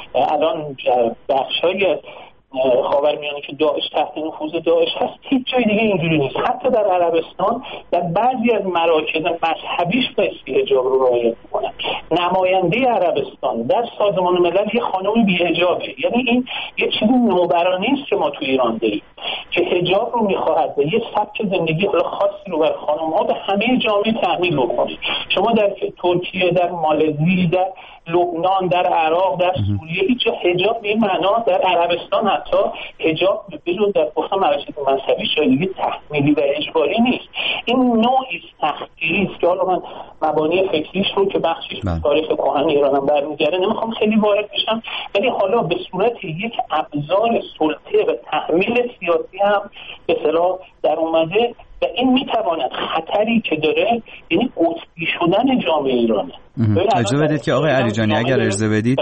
الان بخشای خاورمیانه که داعش تحت نفوذ داعش هست، هیچ جای دیگه اینجوری نیست. حتی در عربستان در بعضی از مراکز مذهبیش بایستی حجاب رو رعایت میکنن. نماینده عربستان در سازمان ملل یه خانم بی‌حجابه. یعنی این یه چیزی نوبرانه است که ما تو ایران داریم که حجاب رو میخواهد و یه سبک زندگی حالا خاصی رو بر خانم‌ها به همه جامعه تحمیل بکنه. شما در ترکیه، در مالزی، در لبنان، در عراق، در سوریه هیچ حجاب به این معنا، در عربستان حتی حجاب بجز در گفتم مراکز مذهبی شایدگی تحمیلی و اجباری نیست. این نوعی تحقیری است که حالا من مبانی فکریش رو که بخشش به تاریخ کهن ایرانم برمیگرده نمیخوام خیلی وارد بشم، ولی حالا به صورت یک ابزار سلطه و تحمیل سیاسی هم به اصطلاح در اومده و این میتواند خطری که داره یعنی قطبی شدن جامعه ایرانه.
اجازه بدید که آقای علیجانی اگر اجازه بدید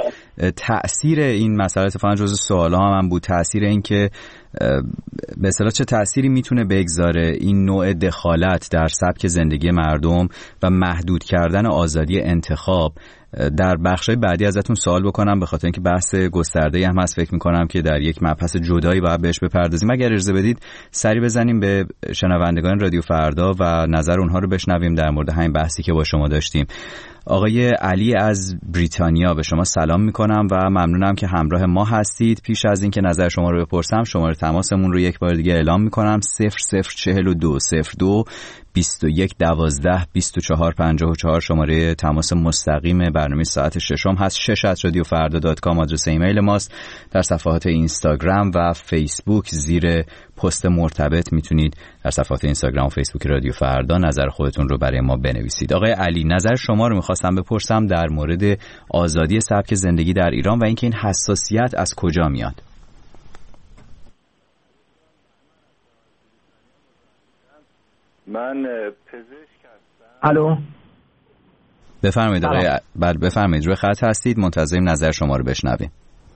تأثیر این مسئله اتفاقا جزو سوال ها هم بود، تأثیر این که به اصطلاح چه تأثیری میتونه بگذاره این نوع دخالت در سبک زندگی مردم و محدود کردن آزادی انتخاب. در بخشای بعدی ازتون سوال بکنم به خاطر اینکه بحث گسترده‌ای هم هست، فکر می‌کنم که در یک مبحث جدایی باید بهش بپردازیم. اگر اجازه بدید سری بزنیم به شنوندگان رادیو فردا و نظر اونها رو بشنویم در مورد همین بحثی که با شما داشتیم. آقای علی از بریتانیا به شما سلام میکنم و ممنونم که همراه ما هستید. پیش از اینکه نظر شما رو بپرسم شماره تماسمون رو یک بار دیگه اعلام میکنم 004202 21 12 24 54 شماره تماس مستقیم برنامه ساعت ششم هست. 6@radiofarda.com آدرس ایمیل ماست. در صفحات اینستاگرام و فیسبوک زیر پست مرتبط میتونید در صفحات اینستاگرام و فیسبوک رادیو فردا نظر خودتون رو برای ما بنویسید. آقای علی، نظر شما رو میخواستم بپرسم در مورد آزادی سبک زندگی در ایران و اینکه این حساسیت از کجا میاد.
من پزشک هستم.
الو،
بفرمایید آقای بفرمایید، روی خط هستید، منتظریم نظر شما رو بشنویم.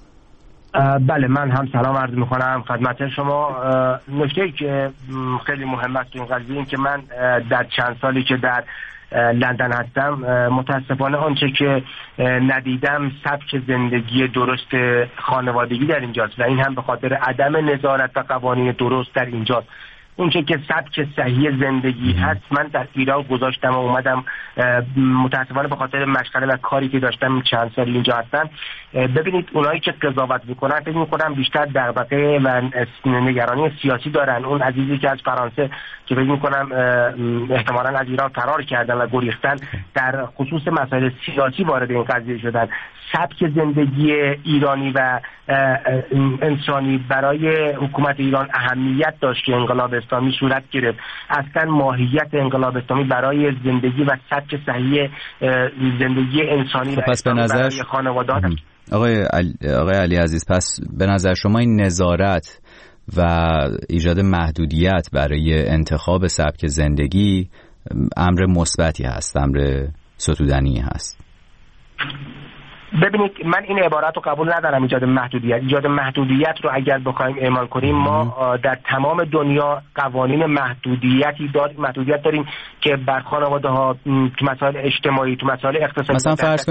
بله، من هم سلام عرض میکنم خدمت شما. نکته‌ای که خیلی مهم است این قضیه این که من در چند سالی که در لندن هستم متاسفانه آنچه که ندیدم سبک زندگی درست خانوادگی در اینجاست و این هم به خاطر عدم نظارت و قوانین درست در اینجاست. اونچه که سبک صحیح زندگی هست من در ایران گذاشتم و اومدم. متاسفانه به خاطر مشغله و کاری که داشتم چند سال اینجا هستم. ببینید اونایی که قضاوت میکنن فکر میکنم بیشتر دغدغه و نگرانی سیاسی دارن. اون عزیزی که از فرانسه که فکر میکنم احتمالاً از ایران فرار کردن و گریختن در خصوص مسائل سیاسی وارد این قضیه شدن. سبک زندگی ایرانی و انسانی برای حکومت ایران اهمیت داشت که انقلاب اسلامی صورت گرفت. اصلا ماهیت انقلاب اسلامی برای زندگی و سبک صحیح زندگی انسانی و
پس به نظر
خانواده‌ها
آقای علی عزیز، پس به نظر شما این نظارت و ایجاد محدودیت برای انتخاب سبک زندگی امر مثبتی هست، امر ستودنی هست؟
ببینید، من این عبارت رو قبول ندارم. ایجاد محدودیت رو اگر بخوایم اعمال کنیم ما در تمام دنیا قوانین محدودیت داریم که بر خانواده ها تو مسائل اجتماعی، تو مسائل اقتصادی
مثلا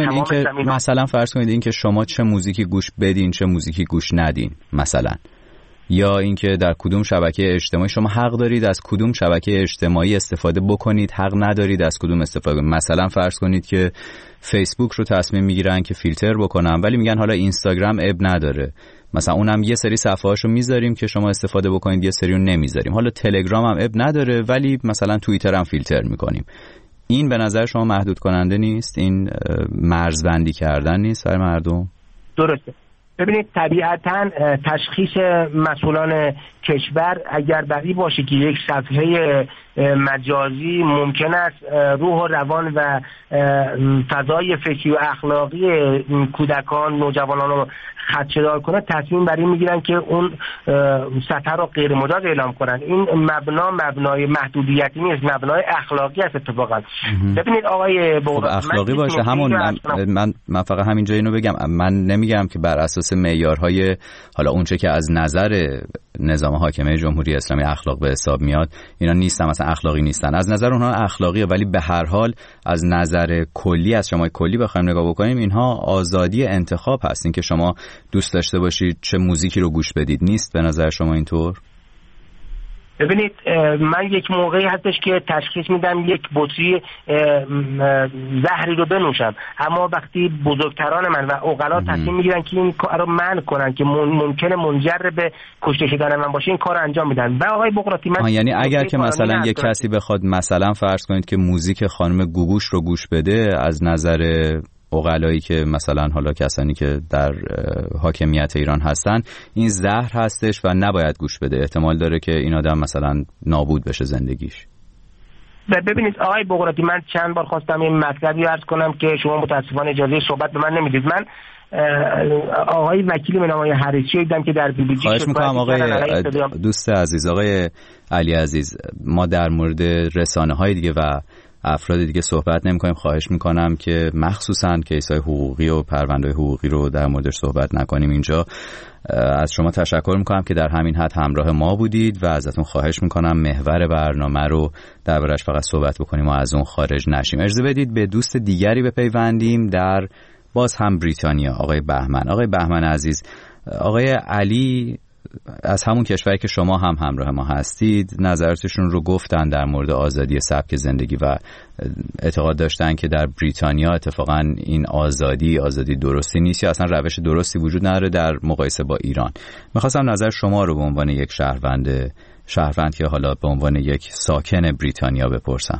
فرض کنید این که شما چه موزیکی گوش بدین، چه موزیکی گوش ندین مثلا، یا اینکه در کدوم شبکه اجتماعی شما حق دارید از کدوم شبکه اجتماعی استفاده بکنید، حق ندارید از کدوم استفاده کنید. مثلا فرض کنید که فیسبوک رو تصمیم میگیرن که فیلتر بکنن ولی میگن حالا اینستاگرام اب نداره، مثلا اونم یه سری صفحه‌هاشو میذاریم که شما استفاده بکنید، یه سری رو نمیذاریم. حالا تلگرام هم اب نداره ولی مثلا توییتر هم فیلتر میکنیم. این به نظر شما محدود کننده نیست؟ این مرزبندی کردن نیست برای مردم؟
درسته. ببینید، طبیعتاً تشخیص مسئولان کشور اگر بری باشه که یک صفحه مجازی ممکن است روح و روان و فضای فکری و اخلاقی کودکان، نوجوانان رو خدشه‌دار کنه، تصمیم بر این میگیرن که اون سطح رو غیر مجاز اعلام کنن. این مبنای محدودیتی نیست، مبنای اخلاقی است اتفاقا. ببینید آقای بغرات،
اخلاقی باشه همون من فقط همینجا اینو بگم، من نمیگم که بر اساس معیارهای حالا اونچه که از نظر نظام حاکمه جمهوری اسلامی اخلاق به حساب میاد اینا نیستن، مثلا اخلاقی نیستن، از نظر اونها اخلاقیه، ولی به هر حال از نظر کلی، از شما کلی بخوایم نگاه بکنیم، اینها آزادی انتخاب هست. این که شما دوست داشته باشید چه موزیکی رو گوش بدید نیست به نظر شما اینطور؟
ببینید، من یک موقعی هستش که تشخیص میدم یک بطری زهری رو بنوشم، اما وقتی بزرگتران من و عقلا تصمیم میگیرن که این کار رو منع کنن که ممکنه منجر به کشته شدن من باشه، این کار رو انجام میدن. و آقای بغراتی، من
یعنی اگر که مثلا یک کسی بخواد مثلا فرض کنید که موزیک خانم گوگوش رو گوش بده، از نظر عقلایی که مثلا حالا کسانی که در حاکمیت ایران هستن، این زهر هستش و نباید گوش بده، احتمال داره که این آدم مثلا نابود بشه زندگیش.
ببینید آقای بغراتی، من چند بار خواستم این مطلبی عرض کنم که شما متاسفانه اجازه صحبت به من نمیدید. من آقای وکیل به نام آقای حریصی دیدم که در BBC
خواهش میکنم آقای دوست عزیز، آقای علی عزیز، ما در مورد رسانه‌های دیگه و افراد دیگه صحبت نمی‌کنیم. خواهش میکنم که مخصوصاً کیس‌های حقوقی و پرونده‌های حقوقی رو در موردش صحبت نکنیم اینجا. از شما تشکر میکنم که در همین حد همراه ما بودید و ازتون خواهش میکنم محور برنامه رو دربارش فقط صحبت بکنیم و از اون خارج نشیم. اجازه بدید به دوست دیگری بپیوندیم در باز هم بریتانیا، آقای بهمن. آقای بهمن عزیز، آقای علی از همون کشوری که شما هم همراه ما هستید نظراتشون رو گفتن در مورد آزادی سبک زندگی و اعتقاد داشتن که در بریتانیا اتفاقا این آزادی درستی نیست یا اصلا روش درستی وجود نداره در مقایسه با ایران. میخواستم نظر شما رو به عنوان یک شهروند شهروند که حالا به عنوان یک ساکن بریتانیا بپرسم.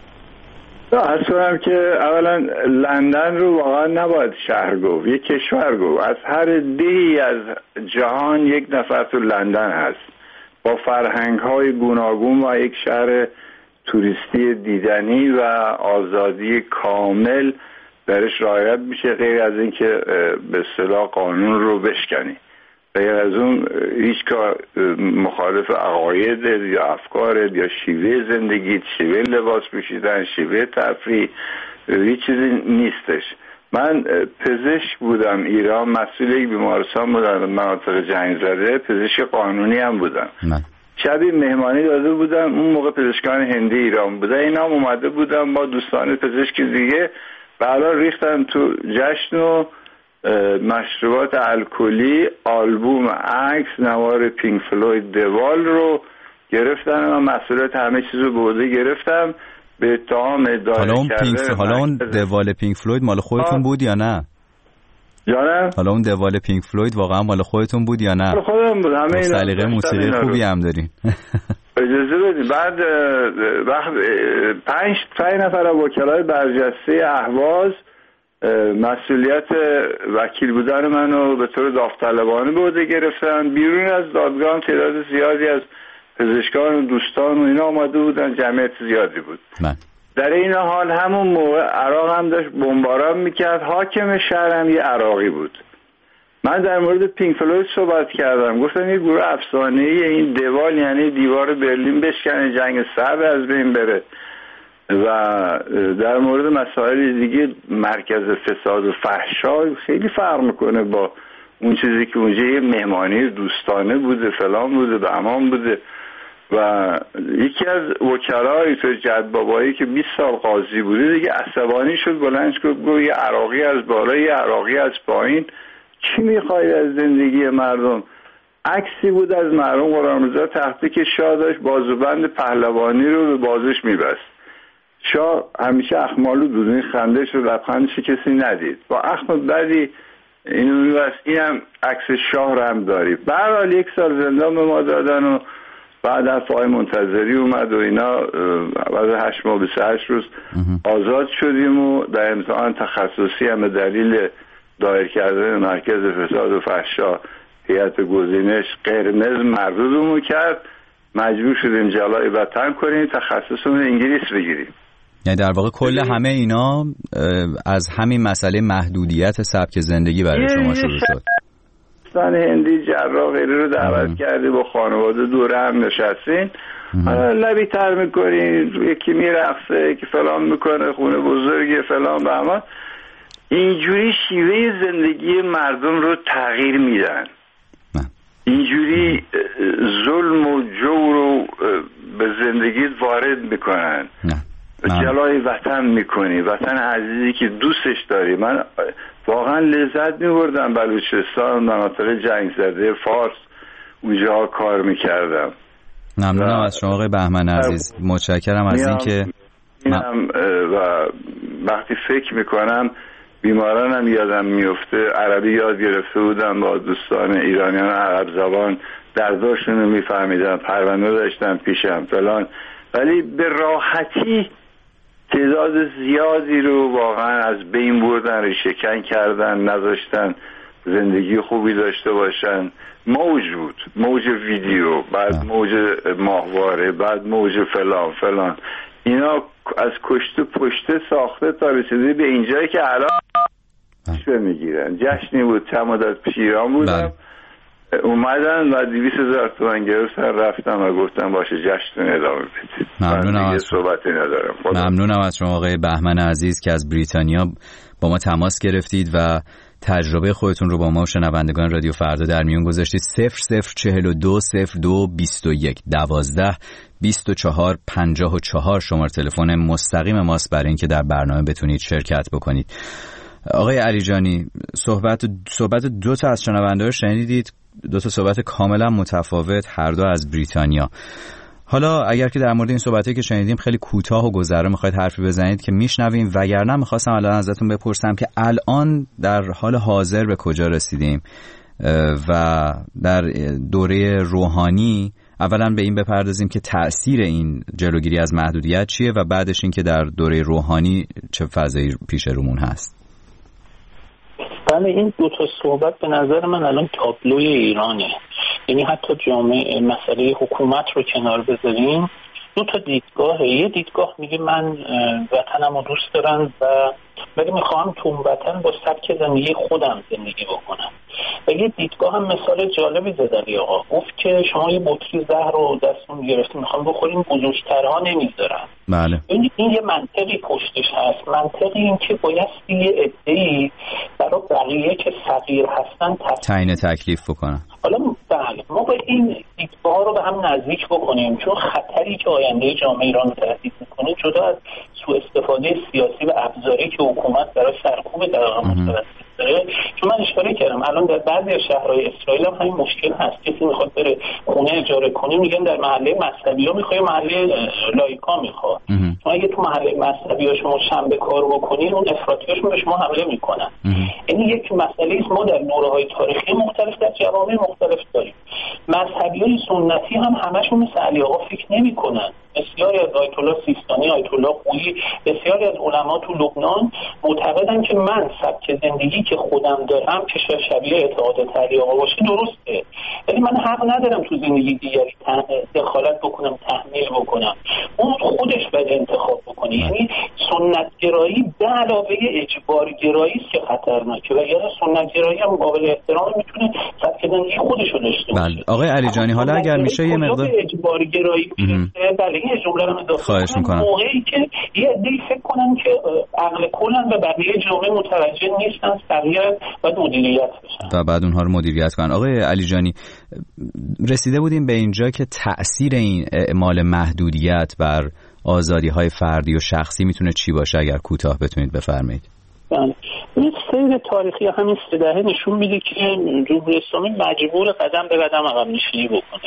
عرض کنم که اولا لندن رو واقعا نباید شهر گفت، یک کشور گفت. از هر دهی از جهان یک نفر تو لندن هست با فرهنگ‌های گوناگون و یک شهر توریستی دیدنی و آزادی کامل درش رعایت میشه، غیر از این که به اصطلاح قانون رو بشکنی. غیر از اون هیچ کار مخالف عقاید یا افکار یا شیوه زندگی، شیوه لباس پوشیدن، شیوه تفریح، هیچ چیزی نیستش. من پزشک بودم ایران، مسئول یک بیمارستان بودم مناطق جنگ زده، پزشک قانونی هم بودم. شبی مهمانی داده بودم، اون موقع پزشکان هندی ایران بودن، اینا هم اومده بودم با دوستان پزشک دیگه و الان ریختن تو جشن و مشروبات الکلی، آلبوم، عکس، نوار پینک فلوید، دوال رو گرفتن و مسئولیت همه چیز رو به عهده گرفتم به اتهام ادعا کرده.
حالا اون دوال پینک فلوید مال خودتون بود یا نه؟
جانم؟
حالا اون دوال پینک فلوید واقعا مال خودتون بود یا نه؟
خودم بود. همه اینا
سلیقه موسیقی خوبی هم دارین.
اجازه بدید. بعد وقت 5 نفر از وکلای برجسته اهواز مسئولیت وکیل بودن منو به طور داوطلبانه به عهده گرفتن. بیرون از دادگاه تعداد زیادی از پزشکان و دوستان و اینا آمده بودن، جمعیت زیادی بود. در این حال همون موقع عراق هم داشت بمباران میکرد. حاکم شهر هم یه عراقی بود. من در مورد پینک فلوید صحبت کردم، گفتم یه گروه افسانه‌ای، این دیوال یعنی دیوار برلین بشکنه، جنگ سرد از بین بره. و در مورد مسائل دیگه مرکز فساد و فحشا خیلی فرق میکنه با اون چیزی که اونجا یه مهمانی دوستانه بوده، فلان بوده، بهمان بوده. و یکی از وکلای تو جد بابایی که 20 سال قاضی بوده دیگه عصبانی شد، بلند شد گفت یه عراقی از بالا یه عراقی از پایین، چی میخواید از زندگی مردم؟ عکسی بود از مرحوم غلامرضا تختی که شاه داشت بازوبند پهلوانی رو به بازش میبست. شاه همیشه اخمالو بود، این خندش رو لبخندش کسی ندید، با اخم بعدی اینو میبست. اینم عکس شاه رو هم داری. به هر حال 1 سال زندان به ما دادن و بعد دفعه منتظری اومد و اینا. بعد 8 ماه 28 روز آزاد شدیم و در امتحان تخصصی هم به دلیل دایر کردن مرکز فساد و فحشا هیئت گزینش قرمز مردودمون کرد، مجبور شدیم جلای وطن کنیم، تخصصمون انگلیس بگیریم.
یعنی در واقع کل همه اینا از همین مسئله محدودیت سبک زندگی برای شما شروع شد.
زن هندی جراح غیره رو دعوت کردی، با خانواده دوره هم نشستین، لبی تر میکنین، یکی میرقصه، یکی فلان میکنه، خونه بزرگی فلان بهمان. اینجوری شیوه زندگی مردم رو تغییر میدن. اینجوری ظلم و جور رو به زندگیت وارد میکنن. جلای وطن میکنی، وطن عزیزی که دوستش داری. من واقعا لذت میبردم بلوچستان، مناطق جنگ زده، فارس، اونجا کار میکردم.
ممنونم از شما آقای بهمن عزیز، متشکرم از این که
و وقتی فکر میکنم بیمارانم یادم میفته، عربی یاد گرفته بودم با دوستان ایرانیان عرب زبان، درداشون رو میفهمیدم، پرونده داشتم پیشم فلان، ولی به راحتی تعداد زیادی رو واقعا از بین بردن، ریشه‌کن کردن، نذاشتن زندگی خوبی داشته باشن. موج بود، موج ویدیو، بعد موج ماهواره، بعد موج فلان. اینا از کشت پشته ساخته تا رسیده به اینجایی که الان جشن میگیرن. جشنی بود چند مدت پیش ایران بودم، اومدن و 200,000 تومان گرفتن، رفتم و گفتم باشه جشن ادامه بدید.
ممنونم از
صحبتی ندارم.
ممنونم از شما آقای بهمن عزیز که از بریتانیا با ما تماس گرفتید و تجربه خودتون رو با ما و شنوندگان رادیو فردا در میون گذاشتید. 0042 02 21 12 24 54 شماره تلفن مستقیم ماست برای اینکه در برنامه بتونید شرکت بکنید. آقای علیجانی، صحبت 2 تا از شنونده‌ها شنیدید، 2 تا صحبت کاملا متفاوت، هر دو از بریتانیا. حالا اگر که در مورد این صحبتایی که شنیدیم خیلی کوتاه و گذرا میخواید حرفی بزنید که میشنویم، وگرنه میخواستم الان ازتون بپرسم که الان در حال حاضر به کجا رسیدیم و در دوره روحانی اولا به این بپردازیم که تأثیر این جلوگیری از محدودیت چیه و بعدش این که در دوره روحانی چه فضایی پیش رومون هست.
بله، این دو تا صحبت به نظر من الان تابلوی ایرانه. یعنی حتی جامعه مسئله حکومت رو کنار بذاریم، دو تا دیدگاهه. یه دیدگاه میگه من وطنم رو دوست دارم ولی میخوام تو وطن با سبک زندگی خودم زندگی بکنم. و یه دیدگاه هم مثال جالبی زد علی آقا، گفت که شما یه بطری زهر رو دستون گرفتین میخوام بخوریم، بزرگترها نمیذارن.
بله.
این یه منطقی پشتش هست. منطقی این که باید یه عده‌ای برای بقیه که فقیر هستن
تعیین تکلیف بکنن.
حالا بله، ما با این دیدگاه رو به هم نزدیک بکنیم، چون خطری که آینده جامعه ایران رو تهدید میکنه جدا از سوء استفاده سیاسی و ابزاری که حکومت برای سرکوب درآمد داره. چون من اشاره کردم الان در بعضی از شهرهای اسرائیل هم همین مشکل هست. کسی میخواد بره خونه اجاره کنه میگن در محله مذهبی‌ها میخواد، محله لایکا میخواد. چون اگه تو محله مذهبی‌ها شما شنبه کار بکنید اون افراطیاشون به شما حمله میکنن. یعنی یک مسئله است ما در دوره‌های تاریخی مختلف در جوامع مختلف داریم. مذهبیای سنتی هم همشون مثل علی آقا فکر نمی‌کنن. بسیاری از آیت الله سیستانی، آیت الله خویی، بسیاری از علما تو لبنان معتقدن که من سبک زندگی که خودم دارم که شبیه اعتقادات علی آقا باشه درسته، ولی من حق ندارم تو زندگی دیگری دخالت بکنم، تحمیل بکنم. اون خودش باید انتخاب بکنه. یعنی سنت گرایی به علاوه اجبار گرایی است که خطرناکه، وگرنه سنت گرایی هم قابل احترام میتونه سبک زندگی خودش رو داشته باشه.
بله آقای علی جانی، حالا اگر میشه یه مقدار
اجبار گرایی بله این جمله رو
خواهش میکنم.
موقعی که یه عده‌ای فکر کنن که عقل کلن و بقیه جامعه متوجه نیستن، بقیه باید مدیریت بشن
و بعد اونها رو مدیریت کنن. آقای علی جانی، رسیده بودیم به اینجا که تأثیر این اعمال محدودیت بر آزادی‌های فردی و شخصی میتونه چی باشه؟ اگر کوتاه بتونید بفرمایید.
این سیر تاریخی همین 3 دهه نشون میده که جمهوری اسلامی مجبور قدم به قدم عقب نشینی بکنه.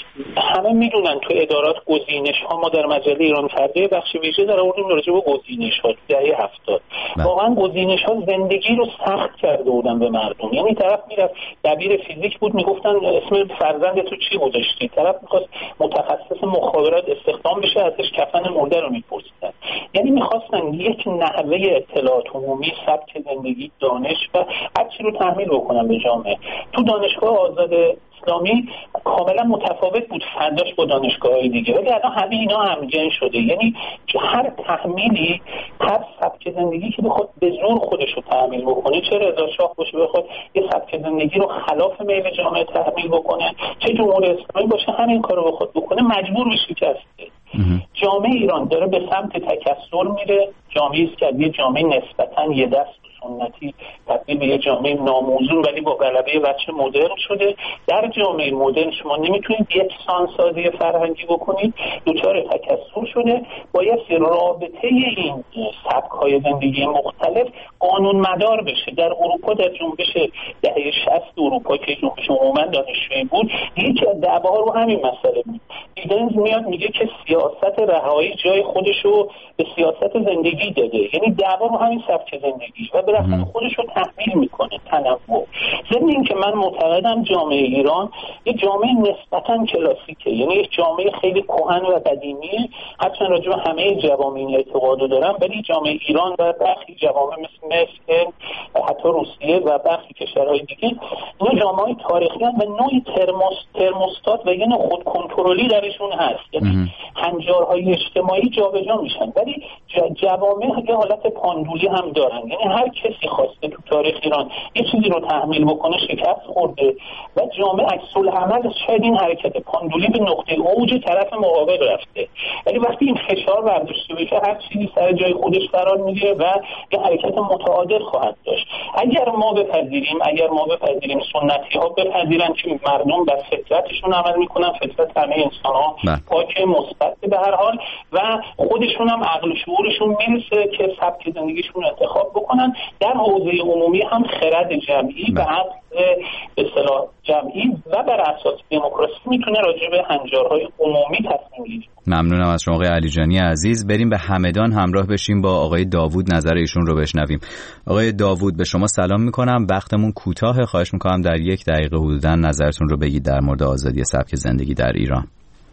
همه میدونن تو ادارات گزینش ها، ما در مجله ایران فردا بخش ویژه در آوردیم راجع به گزینش ها دهه 70. واقعا گزینش ها زندگی رو سخت کرده بودن به مردم. یعنی طرف میرفت دبیر فیزیک بود میگفتن اسم فرزند تو چی گذاشتی، طرف میخواست متخصص مخابرات استخدام بشه ازش کفن مرده رو میپرسیدن. یعنی میخواستن یک نحوه اطلاعات عمومی، سبک زندگی، دانش و هر چی رو تحمیل بکنن به جامعه. تو دانشگاه آزاد اسلامی کاملا متفاوت بود فرداش با دانشگاه‌های دیگه، ولی الان همه اینا همگن شده. یعنی هر تحمیلی، هر سبک زندگی که بخواد به زور خودش رو تحمیل بکنه، چه رضا شاه باشه بخواد یه سبک زندگی رو خلاف میل جامعه تحمیل بکنه، چه جمهوری اسلامی باشه همین کارو بخواد بکنه، مجبور به شکسته. جامعه ایران داره به سمت تکثر میره. جامعه‌ای است که یه جامعه نسبتاً یه دست سنتی تبدیل به یه جامعه ناموزون ولی با غلبه وجه مدرن شده. در جامعه مدرن شما نمیتونید یکسانسازی فرهنگی بکنید، دچار تکثر شده. باید رابطه این سبک‌های زندگی مختلف قانون مدار بشه. در اروپا در جنبش دهه 60 اروپا که جنبش عموما دانشجویی بود، یکی از دعواها رو همین مسئله بود. دیدنز میاد میگه که سیاست رهایی جای خودشو به سیاست زندگی داده. یعنی دعوا رو همین سبک زندگی و بالاخره خودش رو تحمیل میکنه، تنوع. ضمن این که من معتقدم جامعه ایران یه جامعه نسبتاً کلاسیکه، یعنی یه جامعه خیلی کهن و قدیمیه. هرچند راجع به همه جوامع این اعتقادو دارم، ولی جامعه ایران و برخی جوامع مثل حتی روسیه و برخی کشورهای دیگه اینا جامعه تاریخی هستند و نوعی ترموستات و یه نوع خودکنترلی درشون هست. یعنی هنجارهای اجتماعی جابجا میشن، ولی جوامع یه حالت پاندولی هم دارن. یعنی هر کسی خواسته تو تاریخ ایران یه چیزی رو تحمیل بکنه شکست خورده و جامعه عکس العمل شاید این حرکت پاندولی به نقطه اوج طرف مقابل رفته، ولی وقتی این فشار برداشته بشه هر چیزی سر جای خودش قرار میگیره و یه حرکت متعادل خواهد داشت. اگر ما بپذیریم سنتی ها بپذیرن که مردم بر فطرتشون عمل میکنن، فطرت همه انسان ها پاک، مثبت به هر حال، و خودشون هم عقل و شعور زورشون میرسه که سبک زندگیشون انتخاب بکنن. در حوزه عمومی هم خرد جمعی و عقل به اصطلاح جمعی و بر اساس دموکراسی میتونه راجع به هنجارهای عمومی تصمیم گیری.
ممنونم از شما آقای علیجانی عزیز. بریم به همدان همراه بشیم با آقای داوود، نظر ایشون رو بشنویم. آقای داوود به شما سلام میکنم، وقتمون کوتاه، خواهش میکنم در 1 دقیقه حدوداً نظرتون رو بگید در مورد آزادی سبک زندگی در ایران.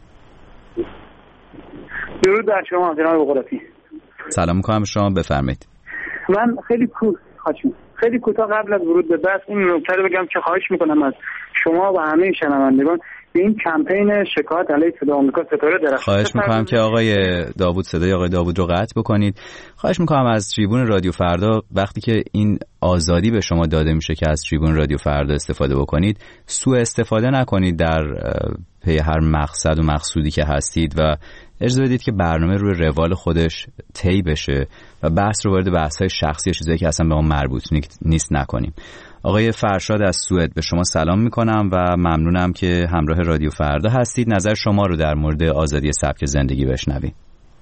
درود بر شما جناب بقراتی.
سلام میکنم شما، بفرمایید.
من خیلی کوتاه قبل از ورود به بحث این نکته رو بگم که خواهش میکنم از شما و همه شنوندگان به این کمپین شکایت علیه صدای آمریکا ستاره درخواست.
خواهش میکنم که آقای داوود صدای آقای داوود رو قطع بکنید. خواهش میکنم از تریبون رادیو فردا وقتی که این آزادی به شما داده میشه که از تریبون رادیو فردا استفاده بکنید، سوء استفاده نکنید در پی هر مقصد و مقصودی که هستید و اجازه بدید که برنامه روی روال خودش طی بشه و بحث رو وارد بحث‌های شخصی چیزایی که اصلا به ما مربوط نیست نکنیم. آقای فرشاد از سوئد به شما سلام میکنم و ممنونم که همراه رادیو فردا هستید. نظر شما رو در مورد آزادی سبک زندگی بشنویم.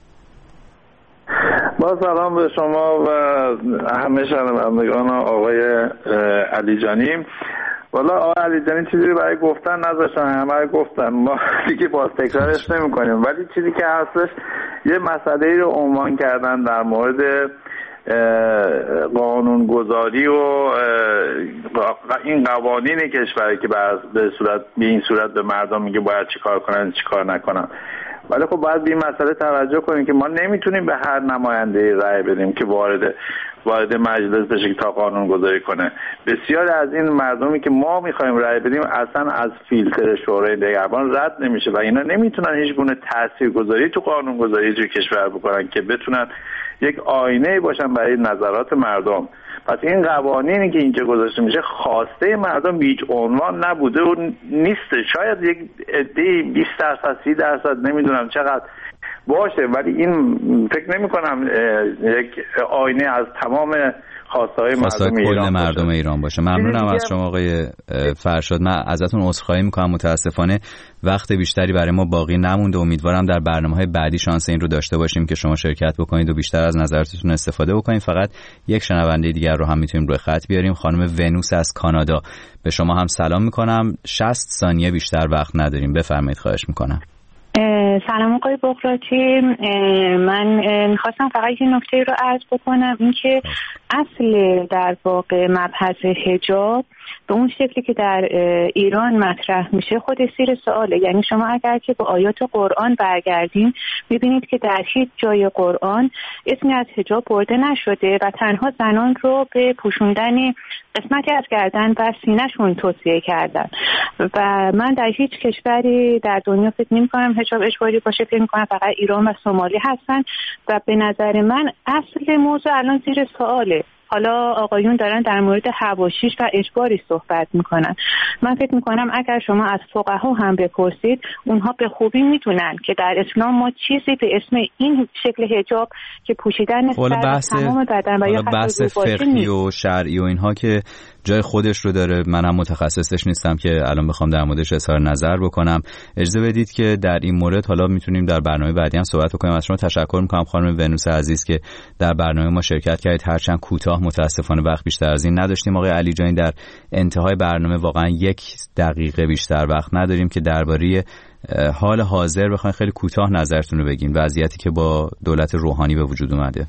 با سلام به شما و همه شنوندگان آقای علیجانی. والا آقای علیجانی چیزی برای گفتن نداشتن، همه گفتن، ما دیگه باز تکرارش نمی کنیم، ولی چیزی که هستش یه مسئله رو عنوان کردن در مورد قانونگذاری و این قوانین کشوری که به این صورت به مردم میگه باید چیکار کنن چیکار نکنن. ولی خب باید به این مسئله توجه کنیم که ما نمیتونیم به هر نماینده رأی بدیم که وارد مجلس بشه تا قانون گذاری کنه. بسیار از این مردمی که ما میخوایم رأی بدیم اصلا از فیلتر شورای نگهبان رد نمیشه و اینا نمیتونن هیچ گونه تاثیرگذاری تو قانون گذاری تو کشور بکنن که بتونن یک آینه باشن برای نظرات مردم. پس این قوانینی که اینجا گذاشته میشه خواسته مردم هیچ عنوان نبوده و نیست. شاید یک عده 20% 30% نمیدونم چقدر باشه، ولی این فکر نمی کنم یک آینه از تمام خواستهای
مردم ایران باشه. ممنونم از شما آقای فرشاد. من ازتون عذرخواهی میکنم، متاسفانه وقت بیشتری برای ما باقی نمونده. امیدوارم در برنامه‌های بعدی شانس این رو داشته باشیم که شما شرکت بکنید و بیشتر از نظراتتون استفاده بکنید. فقط یک شنونده دیگر رو هم میتونیم روی خط بیاریم، خانم ونوس از کانادا. به شما هم سلام میکنم. 60 ثانیه بیشتر وقت نداریم، بفرمایید خواهش میکنم.
سلام آقای بقراتی، من میخواستم فقط یه نکته رو عرض بکنم، این که اصل در واقع مبحث حجاب به اون شکلی که در ایران مطرح میشه خود زیر سواله. یعنی شما اگر که به آیات قرآن برگردین میبینید که در هیچ جای قرآن اسمی از حجاب برده نشده و تنها زنان رو به پوشوندن قسمتی از گردن و سینه‌شون توصیه کردن و من در هیچ کشوری در دنیا فکر نمی‌کنم حجاب اجباری باشه. فکر می‌کنم فقط ایران و سومالی هستن و به نظر من اصل موضوع الان زیر سواله. حالا آقایون دارن در مورد حواشیش و اجباری صحبت میکنن. من فکر میکنم اگر شما از فقها هم بپرسید اونها به خوبی میدونن که در اسلام ما چیزی به اسم این شکل حجاب که پوشیدن سر تمام بدن و یا
بحث فقهی و شرعی و اینها که جای خودش رو داره. منم متخصصش نیستم که الان بخوام در موردش اظهار نظر بکنم. اجازه بدید که در این مورد حالا میتونیم در برنامه بعدی هم صحبت بکنیم. از شما تشکر میکنم خانم ونوس عزیز که در برنامه ما شرکت کردید، هرچند کوتاه، متاسفانه وقت بیشتر از این نداشتیم. آقای علیجانی در انتهای برنامه واقعا 1 دقیقه بیشتر وقت نداریم که درباره حال حاضر بخواید خیلی کوتاه نظرتون رو بگین، وضعیتی که با دولت روحانی به وجود اومده.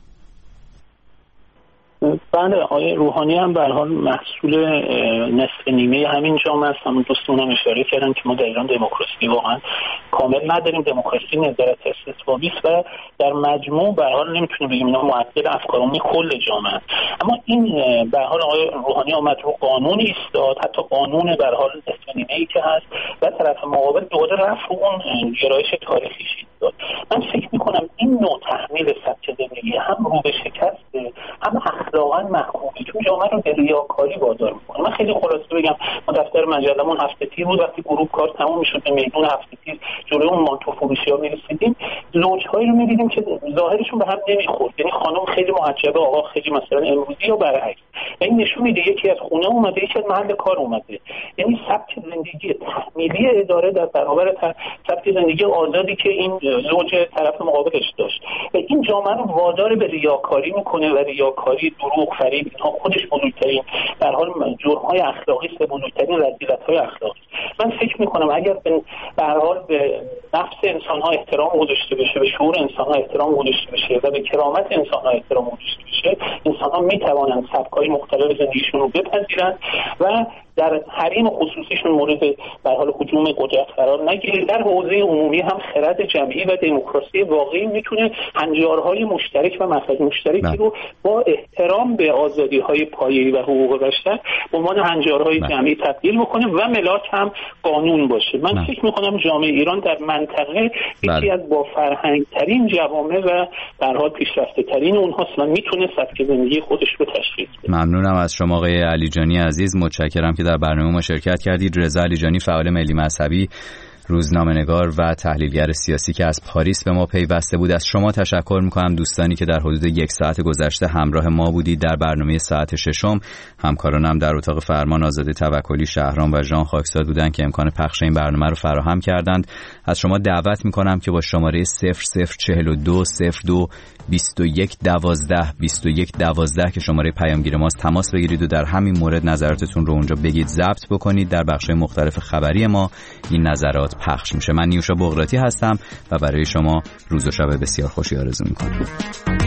بله، آقای روحانی هم به هر حال محصول نصف نیمه همین جامعه است. همون دوستون هم اشاره کردن که ما در ایران دموکراسی واقعا کامل نداریم، دموکراسی نظارت استثبابی است و در مجموع به هر حال نمیتونیم بگیم اینا معطل افکار عمومی کل جامعه است. اما این به هر حال آقای روحانی اومد رو قانونی ایستاد، حتی قانون به هر حال نصف نیمه‌ای که هست و طرف مقابل دوباره رفت رو اون گرایش تاریخیش ایستاد. من فکر می‌کنم این نوع تحمیل سبک زندگی هم رو به شکسته، هم اخلاقاً محکومی، چون جامعه رو به ریاکاری وادار می‌کنه. من خیلی خلاصه بگم، ما دفتر مجلمون هفته تیر بود، وقتی گروه کار تموم می‌شد به میدون هفته تیر جلوی اون مانتو فروشی‌ها می‌رسیدیم، زوج‌هایی رو می‌دیدیم که ظاهرشون به هم نمی‌خورد. یعنی خانم خیلی محجبه، آقا خیلی مثلا امروزی یا برعکس. این نشون میده یکی از خونه اومده، یکی از محل کار اومده. یعنی سبک زندگی تحمیلی اداره در برابر سبک زندگی آزادی که این زوج طرف مقابلش داشت. این جامعه رو وادار به ریاکاری میکنه و ریاکاری، دروغ، فریب، اینها خودش بزرگترین در حال جرم‌های اخلاقی است، بزرگترین رذیلت‌های اخلاقی. من فکر میکنم اگر به هر حال به نفس انسان‌ها احترام گذاشته بشه، به شعور انسان‌ها احترام گذاشته بشه و به کرامت انسان‌ها احترام گذاشته بشه، انسان‌ها میتوانند سبک‌های مختلف زندگیشون رو بپذیرن و در حریم خصوصیشون مورد به حال هجوم قدرت قرار نگیره. در حوزه عمومی هم خرد جمعی و دموکراسی واقعی میتونه هنجارهای مشترک و مخرج مشترکی رو با احترام به آزادی‌های پایه‌ای و حقوق بشر به عنوان هنجارهای جمعی تبدیل بکنه و ملاک هم قانون باشه. من فکر می‌کنم جامعه ایران در منطقه یکی از با فرهنگ‌ترین جوامع و در حال پیشرفته‌ترین اونهاست و میتونه سبک زندگی خودش رو تشخیص بده.
ممنونم از شما آقای علیجانی عزیز، متشکرم که در برنامه ما شرکت کردید. رضا علیجانی، فعال ملی مذهبی، روزنامه‌نگار و تحلیلگر سیاسی که از پاریس به ما پیوسته بود. از شما تشکر می‌کنم دوستانی که در حدود 1 ساعت گذشته همراه ما بودید در برنامه ساعت ششم. همکارانم در اتاق فرمان آزاده توکلی، شهرام و ژان خاکساد بودند که امکان پخش این برنامه رو فراهم کردند. از شما دعوت می‌کنم که با شماره 0042 02 21 12 21 12 که شماره پیامگیر ماست تماس بگیرید و در همین مورد نظراتتون رو اونجا بگید، ضبط بکنید. در بخش‌های مختلف خبری ما این نظرات پخش میشه. من نیوشا بغراتی هستم و برای شما روز و شب بسیار خوشی آرزو میکنم.